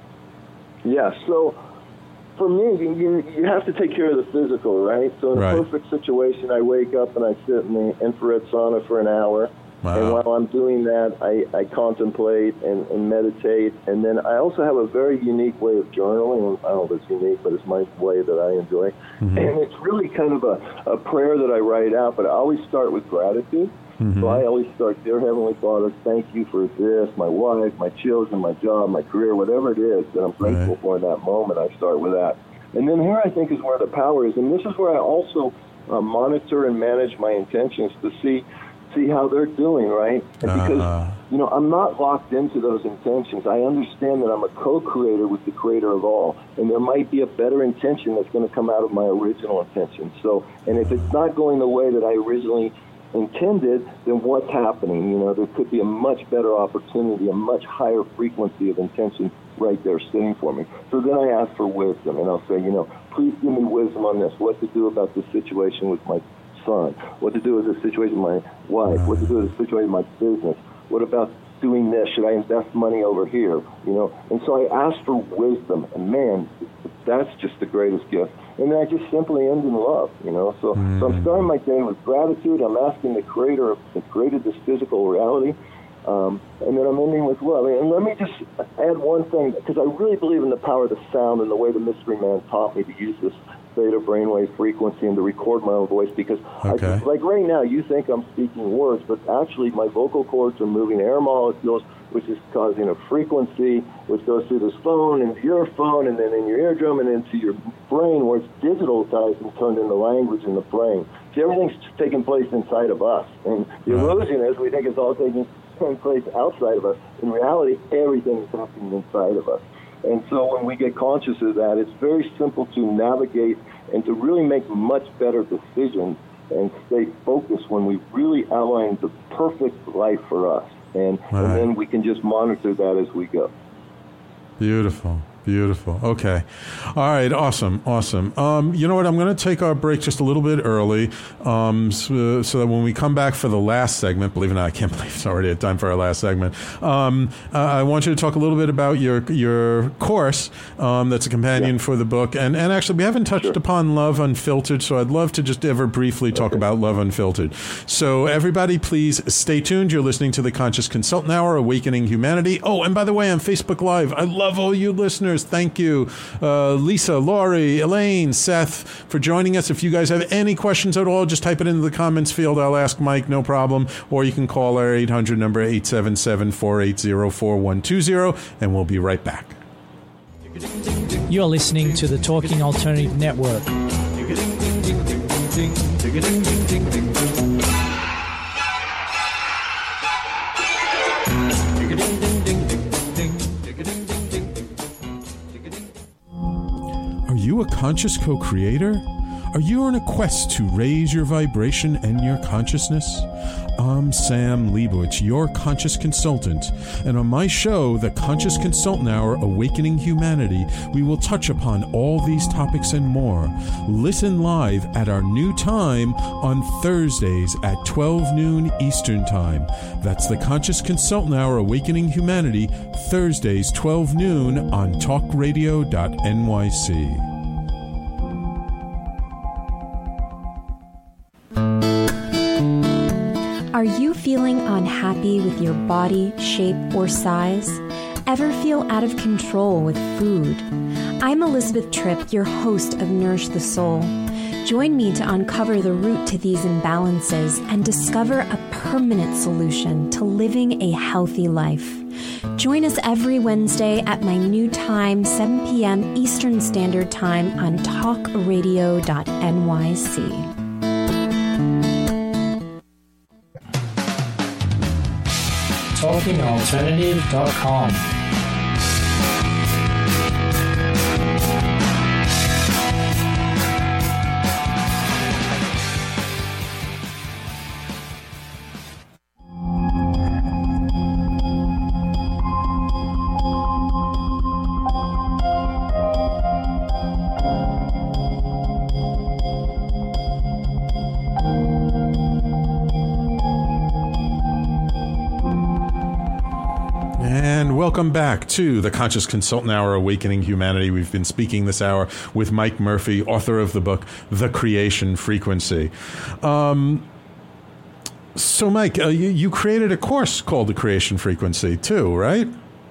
Yeah. So for me, you you have to take care of the physical, right? So in
right.
a perfect situation, I wake up and I sit in the infrared sauna for an hour.
Wow.
And while I'm doing that, I, I contemplate and, and meditate. And then I also have a very unique way of journaling. I don't know if it's unique, but it's my way that I enjoy. Mm-hmm. And it's really kind of a, a prayer that I write out, but I always start with gratitude. Mm-hmm. So I always start, Dear Heavenly Father, thank you for this, my wife, my children, my job, my career, whatever it is that I'm grateful
right.
for in that moment. I start with that. And then here I think is where the power is. And this is where I also uh, monitor and manage my intentions to see see how they're doing, right? And because, uh-huh. you know, I'm not locked into those intentions. I understand that I'm a co-creator with the creator of all, and there might be a better intention that's going to come out of my original intention. So, and if it's not going the way that I originally intended, then what's happening? You know, there could be a much better opportunity, a much higher frequency of intention right there sitting for me. So then I ask for wisdom, and I'll say, you know, please give me wisdom on this, what to do about this situation with my son, what to do with this situation with my wife, what to do with this situation with my business, what about doing this, should I invest money over here, you know? And so I ask for wisdom, and man, that's just the greatest gift. And then I just simply end in love, you know? So, mm. so I'm starting my day with gratitude. I'm asking the creator that created this physical reality, um, and then I'm ending with love. And let me just add one thing, because I really believe in the power of the sound and the way the Mystery Man taught me to use this theta brainwave frequency and to record my own voice, because
okay.
I, like right now you think I'm speaking words, but actually my vocal cords are moving air molecules, which is causing a frequency which goes through this phone into your phone and then in your eardrum and into your brain, where it's digitalized and turned into language in the brain. See, everything's taking place inside of us, and the
right.
illusion is we think it's all taking place outside of us. In reality, everything is happening inside of us. And so when we get conscious of that, it's very simple to navigate and to really make much better decisions and stay focused when we really outline the perfect life for us. And, right. and then we can just monitor that as we go.
Beautiful. Beautiful. Okay. All right. Awesome. Awesome. Um, you know what? I'm going to take our break just a little bit early um, so, so that when we come back for the last segment, believe it or not, I can't believe it's already time for our last segment. Um, uh, I want you to talk a little bit about your your course um, that's a companion yeah. for the book. And, and actually, we haven't touched sure. upon Love Unfiltered, so I'd love to just ever briefly talk okay. about Love Unfiltered. So everybody, please stay tuned. You're listening to the Conscious Consultant Hour, Awakening Humanity. Oh, and by the way, on Facebook Live, I love all you listeners. Thank you, uh, Lisa, Laurie, Elaine, Seth, for joining us. If you guys have any questions at all, just type it into the comments field. I'll ask Mike, no problem. Or you can call our eight hundred number, eight seven seven, four eight zero, four one two zero, and we'll be right back.
You're listening to the Talking Alternative Network.
Are you a conscious co-creator? Are you on a quest to raise your vibration and your consciousness? I'm Sam Leibowitz, your conscious consultant, and on my show, The Conscious Consultant Hour, Awakening Humanity, we will touch upon all these topics and more. Listen live at our new time on Thursdays at twelve noon Eastern Time. That's The Conscious Consultant Hour, Awakening Humanity, Thursdays, twelve noon on talk radio dot N Y C.
Are you feeling unhappy with your body, shape, or size? Ever feel out of control with food? I'm Elizabeth Tripp, your host of Nourish the Soul. Join me to uncover the root to these imbalances and discover a permanent solution to living a healthy life. Join us every Wednesday at my new time, seven p.m. Eastern Standard Time on talk radio dot N Y C.
talking alternative dot com.
Welcome back to the Conscious Consultant Hour, Awakening Humanity. We've been speaking this hour with Mike Murphy, author of the book, The Creation Frequency. Um, so, Mike, uh, you, you created a course called The Creation Frequency, too, right?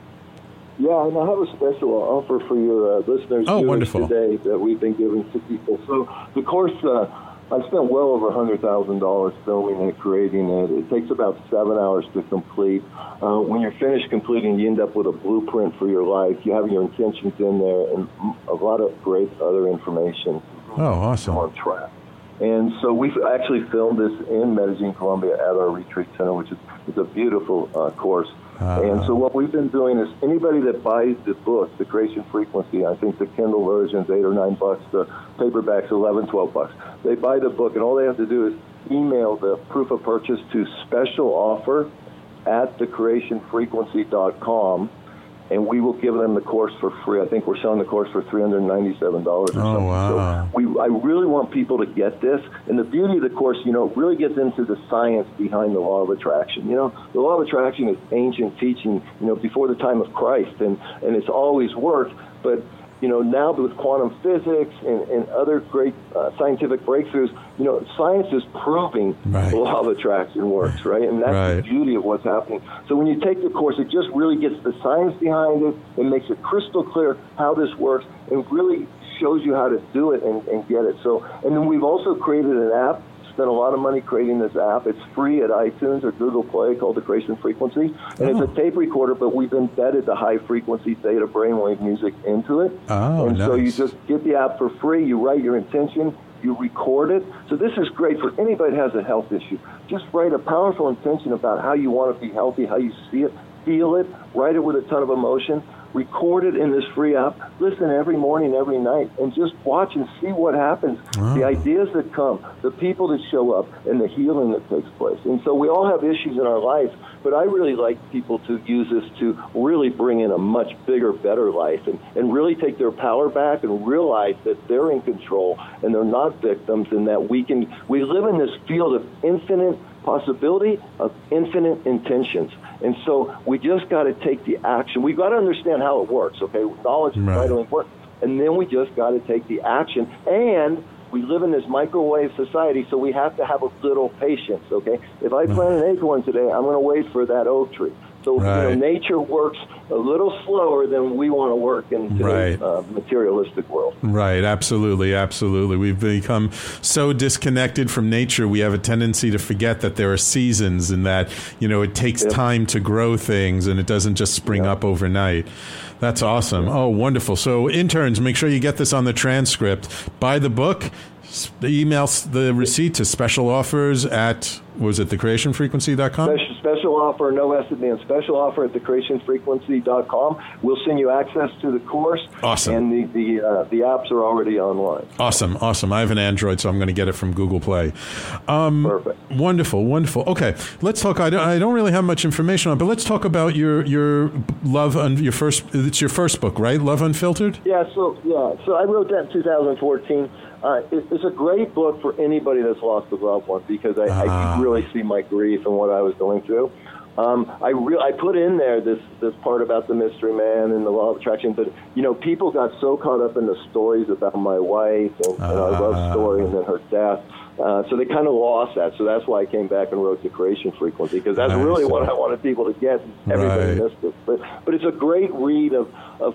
Yeah, and I have a special offer for your uh, listeners
oh, wonderful.
today that we've been giving to people. So the course, uh, I spent well over one hundred thousand dollars filming it, creating it. It takes about seven hours to complete. Uh, when you're finished completing, you end up with a blueprint for your life. You have your intentions in there and a lot of great other information.
Oh, awesome.
On track. And so we've actually filmed this in Medellin, Colombia at our retreat center, which is it's a beautiful uh, course. Uh, and so what we've been doing is anybody that buys the book, The Creation Frequency, I think the Kindle version's eight or nine bucks, the paperback's eleven, twelve bucks. They buy the book, and all they have to do is email the proof of purchase to special offer at the creation frequency dot com, and we will give them the course for free. I think we're selling the course for three hundred ninety-seven dollars or
oh,
something.
Wow.
So we, I really want people to get this. And the beauty of the course, you know, really gets into the science behind the law of attraction. You know, the law of attraction is ancient teaching, you know, before the time of Christ, and, and it's always worked. But, you know, now with quantum physics and, and other great uh, scientific breakthroughs, you know, science is proving
right.
the law of attraction works, right? And that's
right.
the beauty of what's happening. So when you take the course, it just really gets the science behind it and makes it crystal clear how this works and really shows you how to do it and, and get it. So, and then we've also created an app. Spent a lot of money creating this app. It's free at iTunes or Google Play, called The Creation Frequency. And oh. it's a tape recorder, but we've embedded the high-frequency theta brainwave music into it.
Oh,
and
nice.
so you just get the app for free. You write your intention. You record it. So this is great for anybody that has a health issue. Just write a powerful intention about how you want to be healthy, how you see it, feel it, write it with a ton of emotion. Record it in this free app. Listen every morning, every night, and just watch and see what happens. Oh. The ideas that come, the people that show up, and the healing that takes place. And so we all have issues in our life, but I really like people to use this to really bring in a much bigger, better life and, and really take their power back and realize that they're in control and they're not victims, and that we can we live in this field of infinite possibility, of infinite intentions. And so we just got to take the action. We've got to understand how it works, okay? Knowledge is
right.
vitally important. And then we just got to take the action. And we live in this microwave society, so we have to have a little patience, okay? If I plant an acorn today, I'm going to wait for that oak tree. So
right.
you know, nature works a little slower than we want to work in today's
right.
uh, materialistic world.
Right, absolutely, absolutely. We've become so disconnected from nature, we have a tendency to forget that there are seasons and that, you know, it takes yep. time to grow things and it doesn't just spring yep. up overnight. That's awesome. Oh, wonderful. So interns, make sure you get this on the transcript. Buy the book. Email the receipt to special offers at, was it the creation frequency dot com?
Special, special offer, no S at the end. Special offer at the creation frequency dot com. We'll send you access to the course.
Awesome.
And the the, uh, the apps are already online.
Awesome, awesome. I have an Android, so I'm going to get it from Google Play. Um,
Perfect.
Wonderful, wonderful. Okay, let's talk. I don't, I don't really have much information on, but let's talk about your your love and your first. It's your first book, right? Love Unfiltered.
Yeah. So yeah. So I wrote that in two thousand fourteen. Uh, it, it's a great book for anybody that's lost a loved one, because I,
ah.
I could really see my grief and what I was going through. Um, I re- I put in there this, this part about the mystery man and the law of attraction, but, you know, people got so caught up in the stories about my wife and, and our love story and then her death. Uh, so they kind of lost that. So that's why I came back and wrote The Creation Frequency, because that's nice. really what I wanted people to get. Everybody
right.
missed it. But, but it's a great read of, of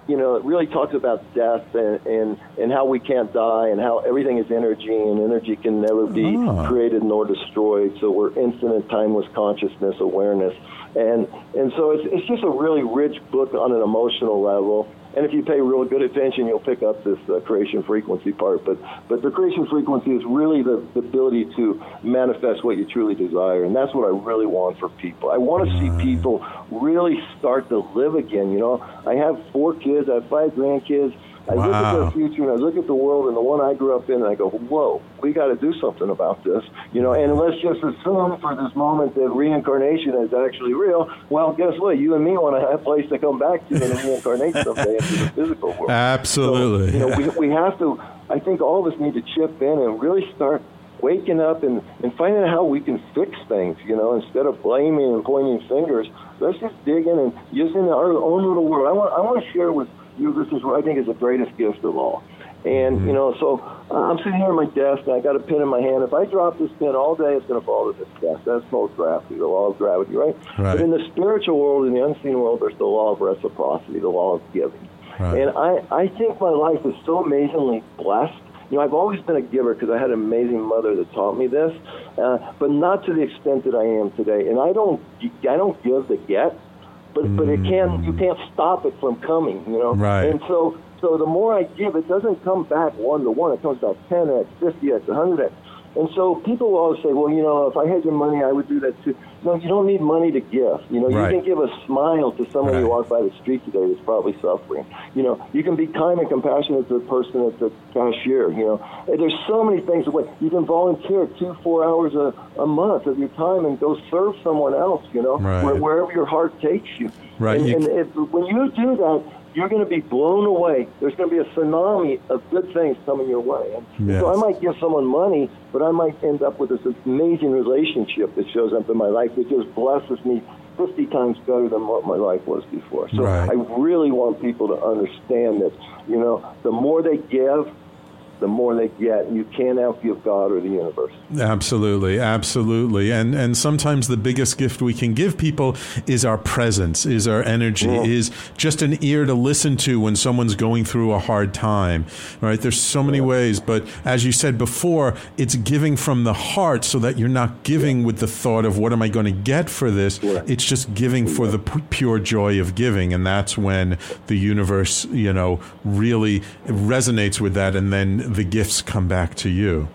you know, it really talks about death and, and, and how we can't die and how everything is energy and energy can never be
Oh.
created nor destroyed. So we're infinite, timeless consciousness, awareness. And and so it's, it's just a really rich book on an emotional level. And if you pay real good attention, you'll pick up this uh, creation frequency part. But but the creation frequency is really the, the ability to manifest what you truly desire. And that's what I really want for people. I want to see people really start to live again. You know, I have four kids. I have five grandkids. I look at
Wow.
their future, and I look at the world and the one I grew up in, and I go, whoa, we got to do something about this. You know, and let's just assume for this moment that reincarnation is actually real. Well, guess what? You and me want to have a place to come back to and reincarnate someday into the physical world.
Absolutely.
So, you know, we, we have to, I think all of us need to chip in and really start waking up and, and finding out how we can fix things, you know, instead of blaming and pointing fingers. Let's just dig in and just in our own little world. I want, I want to share with you, this is what I think is the greatest gift of all. And, mm-hmm. you know, so uh, I'm sitting here at my desk, and I got a pen in my hand. If I drop this pen all day, it's going to fall to this desk. That's most gravity, the law of gravity, right?
Right.
But in the spiritual world, in the unseen world, there's the law of reciprocity, the law of giving.
Right.
And I, I think my life is so amazingly blessed. You know, I've always been a giver because I had an amazing mother that taught me this, uh, but not to the extent that I am today. And I don't, I don't give to get. But mm. but it can you can't stop it from coming, you know.
Right.
And so so the more I give, it doesn't come back one to one. It comes back ten x, fifty x, one hundred x. And so people will always say, well, you know, if I had your money, I would do that too. No, you don't need money to give. You know,
Right.
you can give a smile to someone
Right.
you walk by the street today that's probably suffering. You know, you can be kind and compassionate to the person at the cashier. You know, and there's so many things. You can volunteer two, four hours a, a month of your time and go serve someone else. You know,
Right.
where, wherever your heart takes you.
Right.
And,
You-
and if, when you do that, you're going to be blown away. There's going to be a tsunami of good things coming your way. And
Yes.
so I might give someone money, but I might end up with this amazing relationship that shows up in my life that just blesses me fifty times better than what my life was before. So
Right.
I really want people to understand that, you know, the more they give, the more they get. You can't outgive God or the universe.
Absolutely, absolutely. And and sometimes the biggest gift we can give people is our presence, is our energy,
Yeah.
is just an ear to listen to when someone's going through a hard time, right? There's so many ways, but as you said before, it's giving from the heart so that you're not giving with the thought of what am I going to get for this?
Right.
It's just giving for the p- pure joy of giving, and that's when the universe, you know, really resonates with that, and then the gifts come back to you.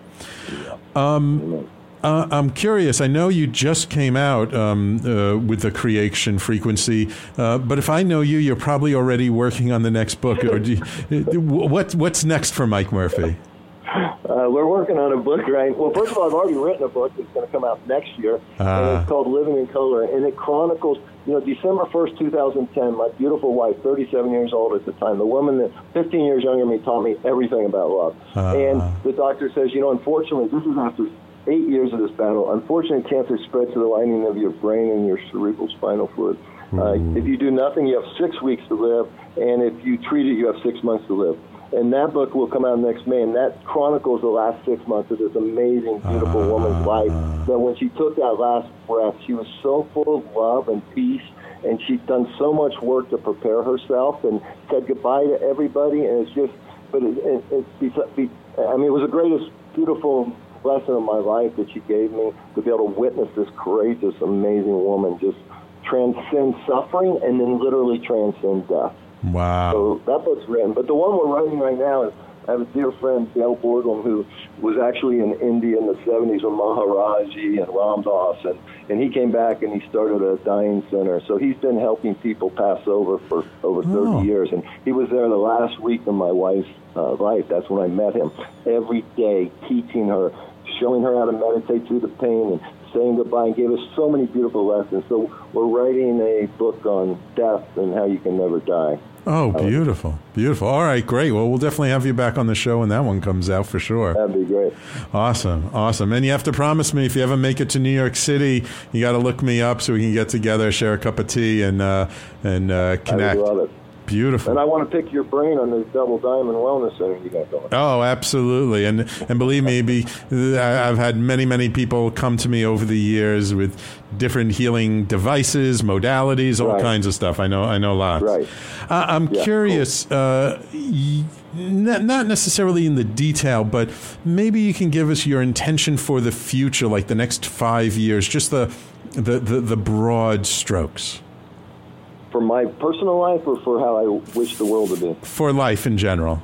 Um, uh, I'm curious. I know you just came out um, uh, with the creation frequency, uh, but if I know you, you're probably already working on the next book. Or do you, what What's next for Mike Murphy?
Uh, we're working on a book, right? Well, first of all, I've already written a book that's going to come out next year,
Ah.
and it's called Living in Color, and it chronicles, you know, December first, two thousand ten, my beautiful wife, thirty-seven years old at the time, the woman that fifteen years younger than me taught me everything about love.
Ah.
And the doctor says, you know, unfortunately, this is after eight years of this battle, unfortunately, cancer spread to the lining of your brain and your cerebral spinal fluid. Uh, if you do nothing, you have six weeks to live, and if you treat it, you have six months to live. And that book will come out next May, and that chronicles the last six months of this amazing, beautiful
Uh,
woman's life. That when she took that last breath, she was so full of love and peace, and she'd done so much work to prepare herself and said goodbye to everybody. And it's just, but it, it, it's, I mean, it was the greatest, beautiful lesson of my life that she gave me, to be able to witness this courageous, amazing woman just transcend suffering and then literally transcend death.
Wow.
So that book's written. But the one we're writing right now is, I have a dear friend, Dale Borglum, who was actually in India in the seventies with Maharaji and Ram Dass, and, and he came back and he started a dying center. So he's been helping people pass over for over thirty
Oh.
years. And he was there the last week of my wife's uh, life. That's when I met him. Every day, teaching her, showing her how to meditate through the pain and saying goodbye, and gave us so many beautiful lessons. So we're writing a book on death and how you can never die.
Oh, beautiful. Beautiful. All right, great. Well, we'll definitely have you back on the show when that one comes out for sure.
That'd be great.
Awesome. Awesome. And you have to promise me, if you ever make it to New York City, you got to look me up so we can get together, share a cup of tea, and uh, and uh, connect.
I would love it.
Beautiful.
And I want to pick your brain on this Double Diamond Wellness Center you got going.
Oh, absolutely. And and believe me, be, I've had many, many people come to me over the years with different healing devices, modalities, all
right.
kinds of stuff. I know I know lots.
Right.
Uh, I'm
yeah,
curious,
cool.
uh, y- not, not necessarily in the detail, but maybe you can give us your intention for the future, like the next five years, just the the, the, the broad strokes.
For my personal life or for how I wish the world to be?
For life in general.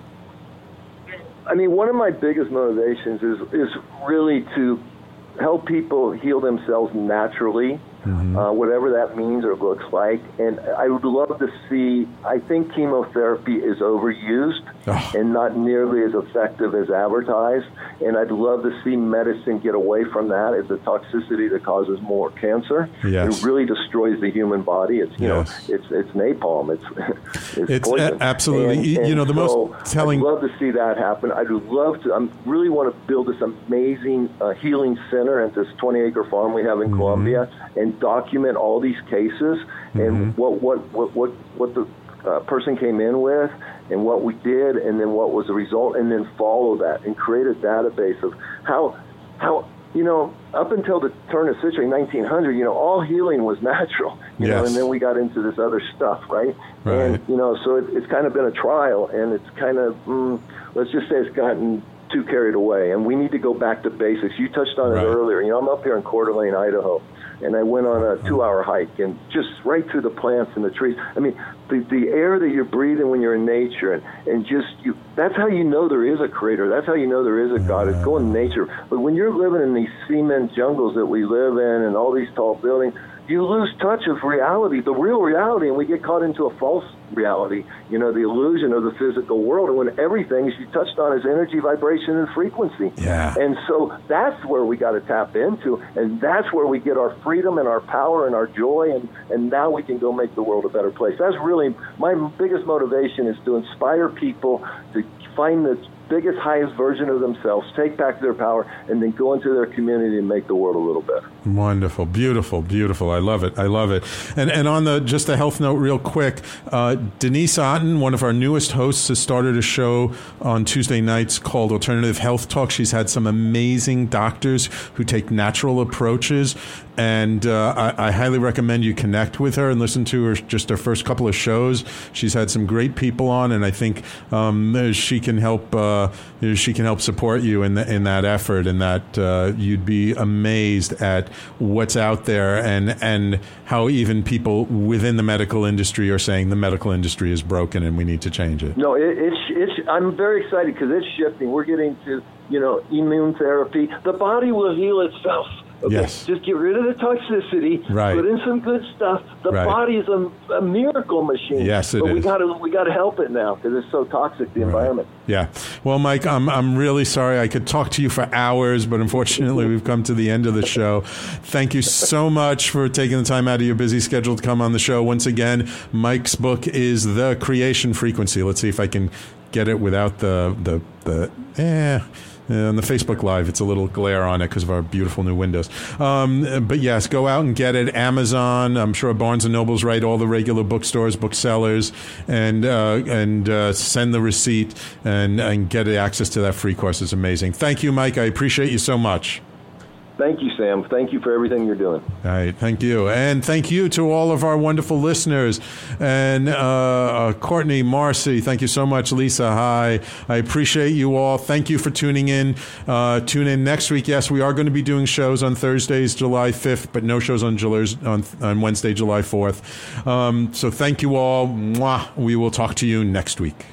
I mean, one of my biggest motivations is is really to help people heal themselves naturally, mm-hmm. uh, whatever that means or looks like. And I would love to see, I think chemotherapy is overused oh. and not nearly as effective as advertised. And I'd love to see medicine get away from that. It's a toxicity that causes more cancer.
Yes.
It really destroys the human body. It's, you
yes.
know, it's it's napalm. It's it's,
it's
poison.
A- absolutely.
And,
you,
and
you know, the
so
most telling.
I'd love to see that happen. I'd love to. I really want to build this amazing uh, healing center at this twenty acre farm we have in mm-hmm. Colombia and document all these cases mm-hmm. and what what what what, what the uh, person came in with and what we did and then what was the result, and then follow that and create a database of how how you know, up until the turn of the century, nineteen hundred, you know, all healing was natural, you
yes.
know, and then we got into this other stuff, right?
right.
And, you know, so it, it's kind of been a trial, and it's kind of, mm, let's just say it's gotten too carried away, and we need to go back to basics. You touched on
right.
it earlier. You know, I'm up here in Coeur d'Alene, Idaho, and I went on a two-hour hike, and just right through the plants and the trees. I mean, the, the air that you're breathing when you're in nature, and, and just, you, that's how you know there is a creator. That's how you know there is a God. It's going in nature. But when you're living in these cement jungles that we live in and all these tall buildings, you lose touch of reality, the real reality, and we get caught into a false reality, you know, the illusion of the physical world, and when everything, as you touched on, is energy, vibration, and frequency.
Yeah.
And so that's where we got to tap into, and that's where we get our freedom and our power and our joy, and, and now we can go make the world a better place. That's really my biggest motivation, is to inspire people to find the biggest, highest version of themselves, take back their power, and then go into their community and make the world a little better.
Wonderful, beautiful, beautiful. I love it. I love it. And and on the just a health note, real quick, uh, Denise Otten, one of our newest hosts, has started a show on Tuesday nights called Alternative Health Talk. She's had some amazing doctors who take natural approaches, and uh, I, I highly recommend you connect with her and listen to her just her first couple of shows. She's had some great people on, and I think um, she can help. Uh, she can help support you in the, in that effort, and that uh, you'd be amazed at what's out there, and and how even people within the medical industry are saying the medical industry is broken and we need to change it.
No, it, it's it's. I'm very excited because it's shifting. We're getting to, you know, immune therapy. The body will heal itself. Okay?
Yes.
Just get rid of the toxicity.
Right.
Put in some good stuff. The
right.
body is a, a miracle machine.
Yes, it
but
is.
we got to we got to help it now because it's so toxic, the right. environment.
Yeah. Well, Mike, I'm I'm really sorry. I could talk to you for hours, but unfortunately, we've come to the end of the show. Thank you so much for taking the time out of your busy schedule to come on the show. Once again, Mike's book is The Creation Frequency. Let's see if I can get it without the the the eh. Uh, on the Facebook Live, it's a little glare on it because of our beautiful new windows. Um, but yes, go out and get it. Amazon, I'm sure Barnes and Noble's right, all the regular bookstores, booksellers, and uh, and uh, send the receipt and, and get access to that free course. It's amazing. Thank you, Mike. I appreciate you so much.
Thank you, Sam. Thank you for everything you're doing.
All right. Thank you. And thank you to all of our wonderful listeners. And uh, uh, Courtney, Marcy, thank you so much. Lisa, hi. I appreciate you all. Thank you for tuning in. Uh, tune in next week. Yes, we are going to be doing shows on Thursdays, July fifth, but no shows on, on, on Wednesday, July fourth. Um, so thank you all. Mwah. We will talk to you next week.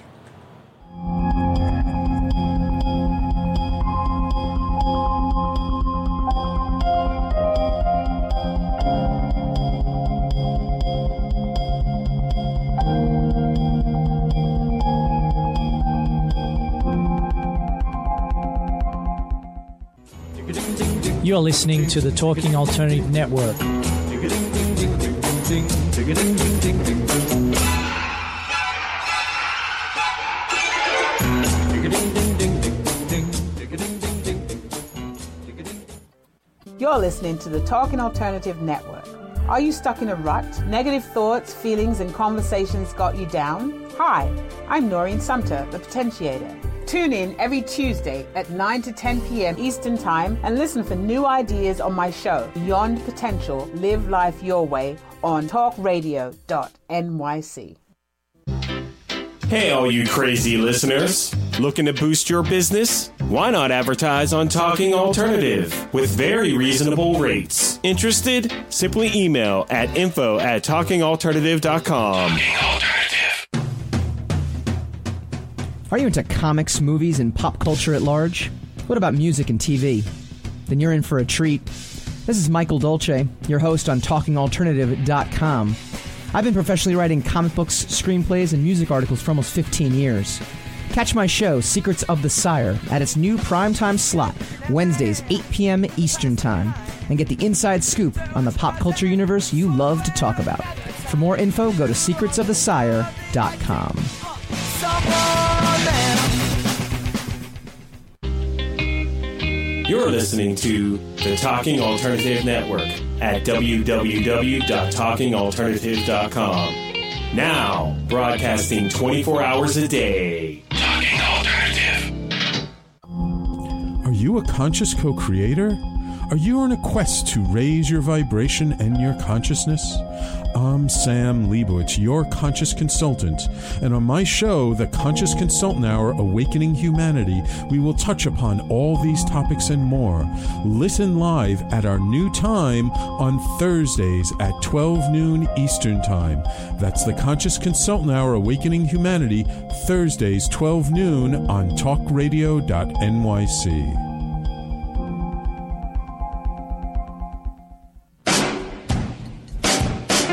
You're listening to the Talking Alternative Network.
You're listening to the Talking Alternative Network. Are you stuck in a rut? Negative thoughts, feelings, and conversations got you down? Hi, I'm Noreen Sumter, the Potentiator. Tune in every Tuesday at nine to ten p.m. Eastern Time and listen for new ideas on my show, Beyond Potential, Live Life Your Way, on talk radio dot n y c.
Hey, all you crazy listeners. Looking to boost your business? Why not advertise on Talking Alternative with very reasonable rates? Interested? Simply email at info at talking alternative dot com. Talking Alternative.
Are you into comics, movies, and pop culture at large? What about music and T V? Then you're in for a treat. This is Michael Dolce, your host on talking alternative dot com. I've been professionally writing comic books, screenplays, and music articles for almost fifteen years. Catch my show, Secrets of the Sire, at its new primetime slot, Wednesdays, eight p.m. Eastern Time, and get the inside scoop on the pop culture universe you love to talk about. For more info, go to secrets of the sire dot com.
You're listening to the Talking Alternative Network at w w w dot talking alternative dot com. Now, broadcasting twenty-four hours a day. Talking Alternative.
Are you a conscious co-creator? Are you on a quest to raise your vibration and your consciousness? I'm Sam Leibowitz, your conscious consultant, and on my show, The Conscious Consultant Hour, Awakening Humanity, we will touch upon all these topics and more. Listen live at our new time on Thursdays at twelve noon Eastern Time. That's The Conscious Consultant Hour, Awakening Humanity, Thursdays, twelve noon on talk radio dot n y c.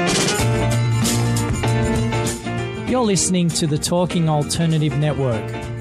You're listening to the Talking Alternative Network.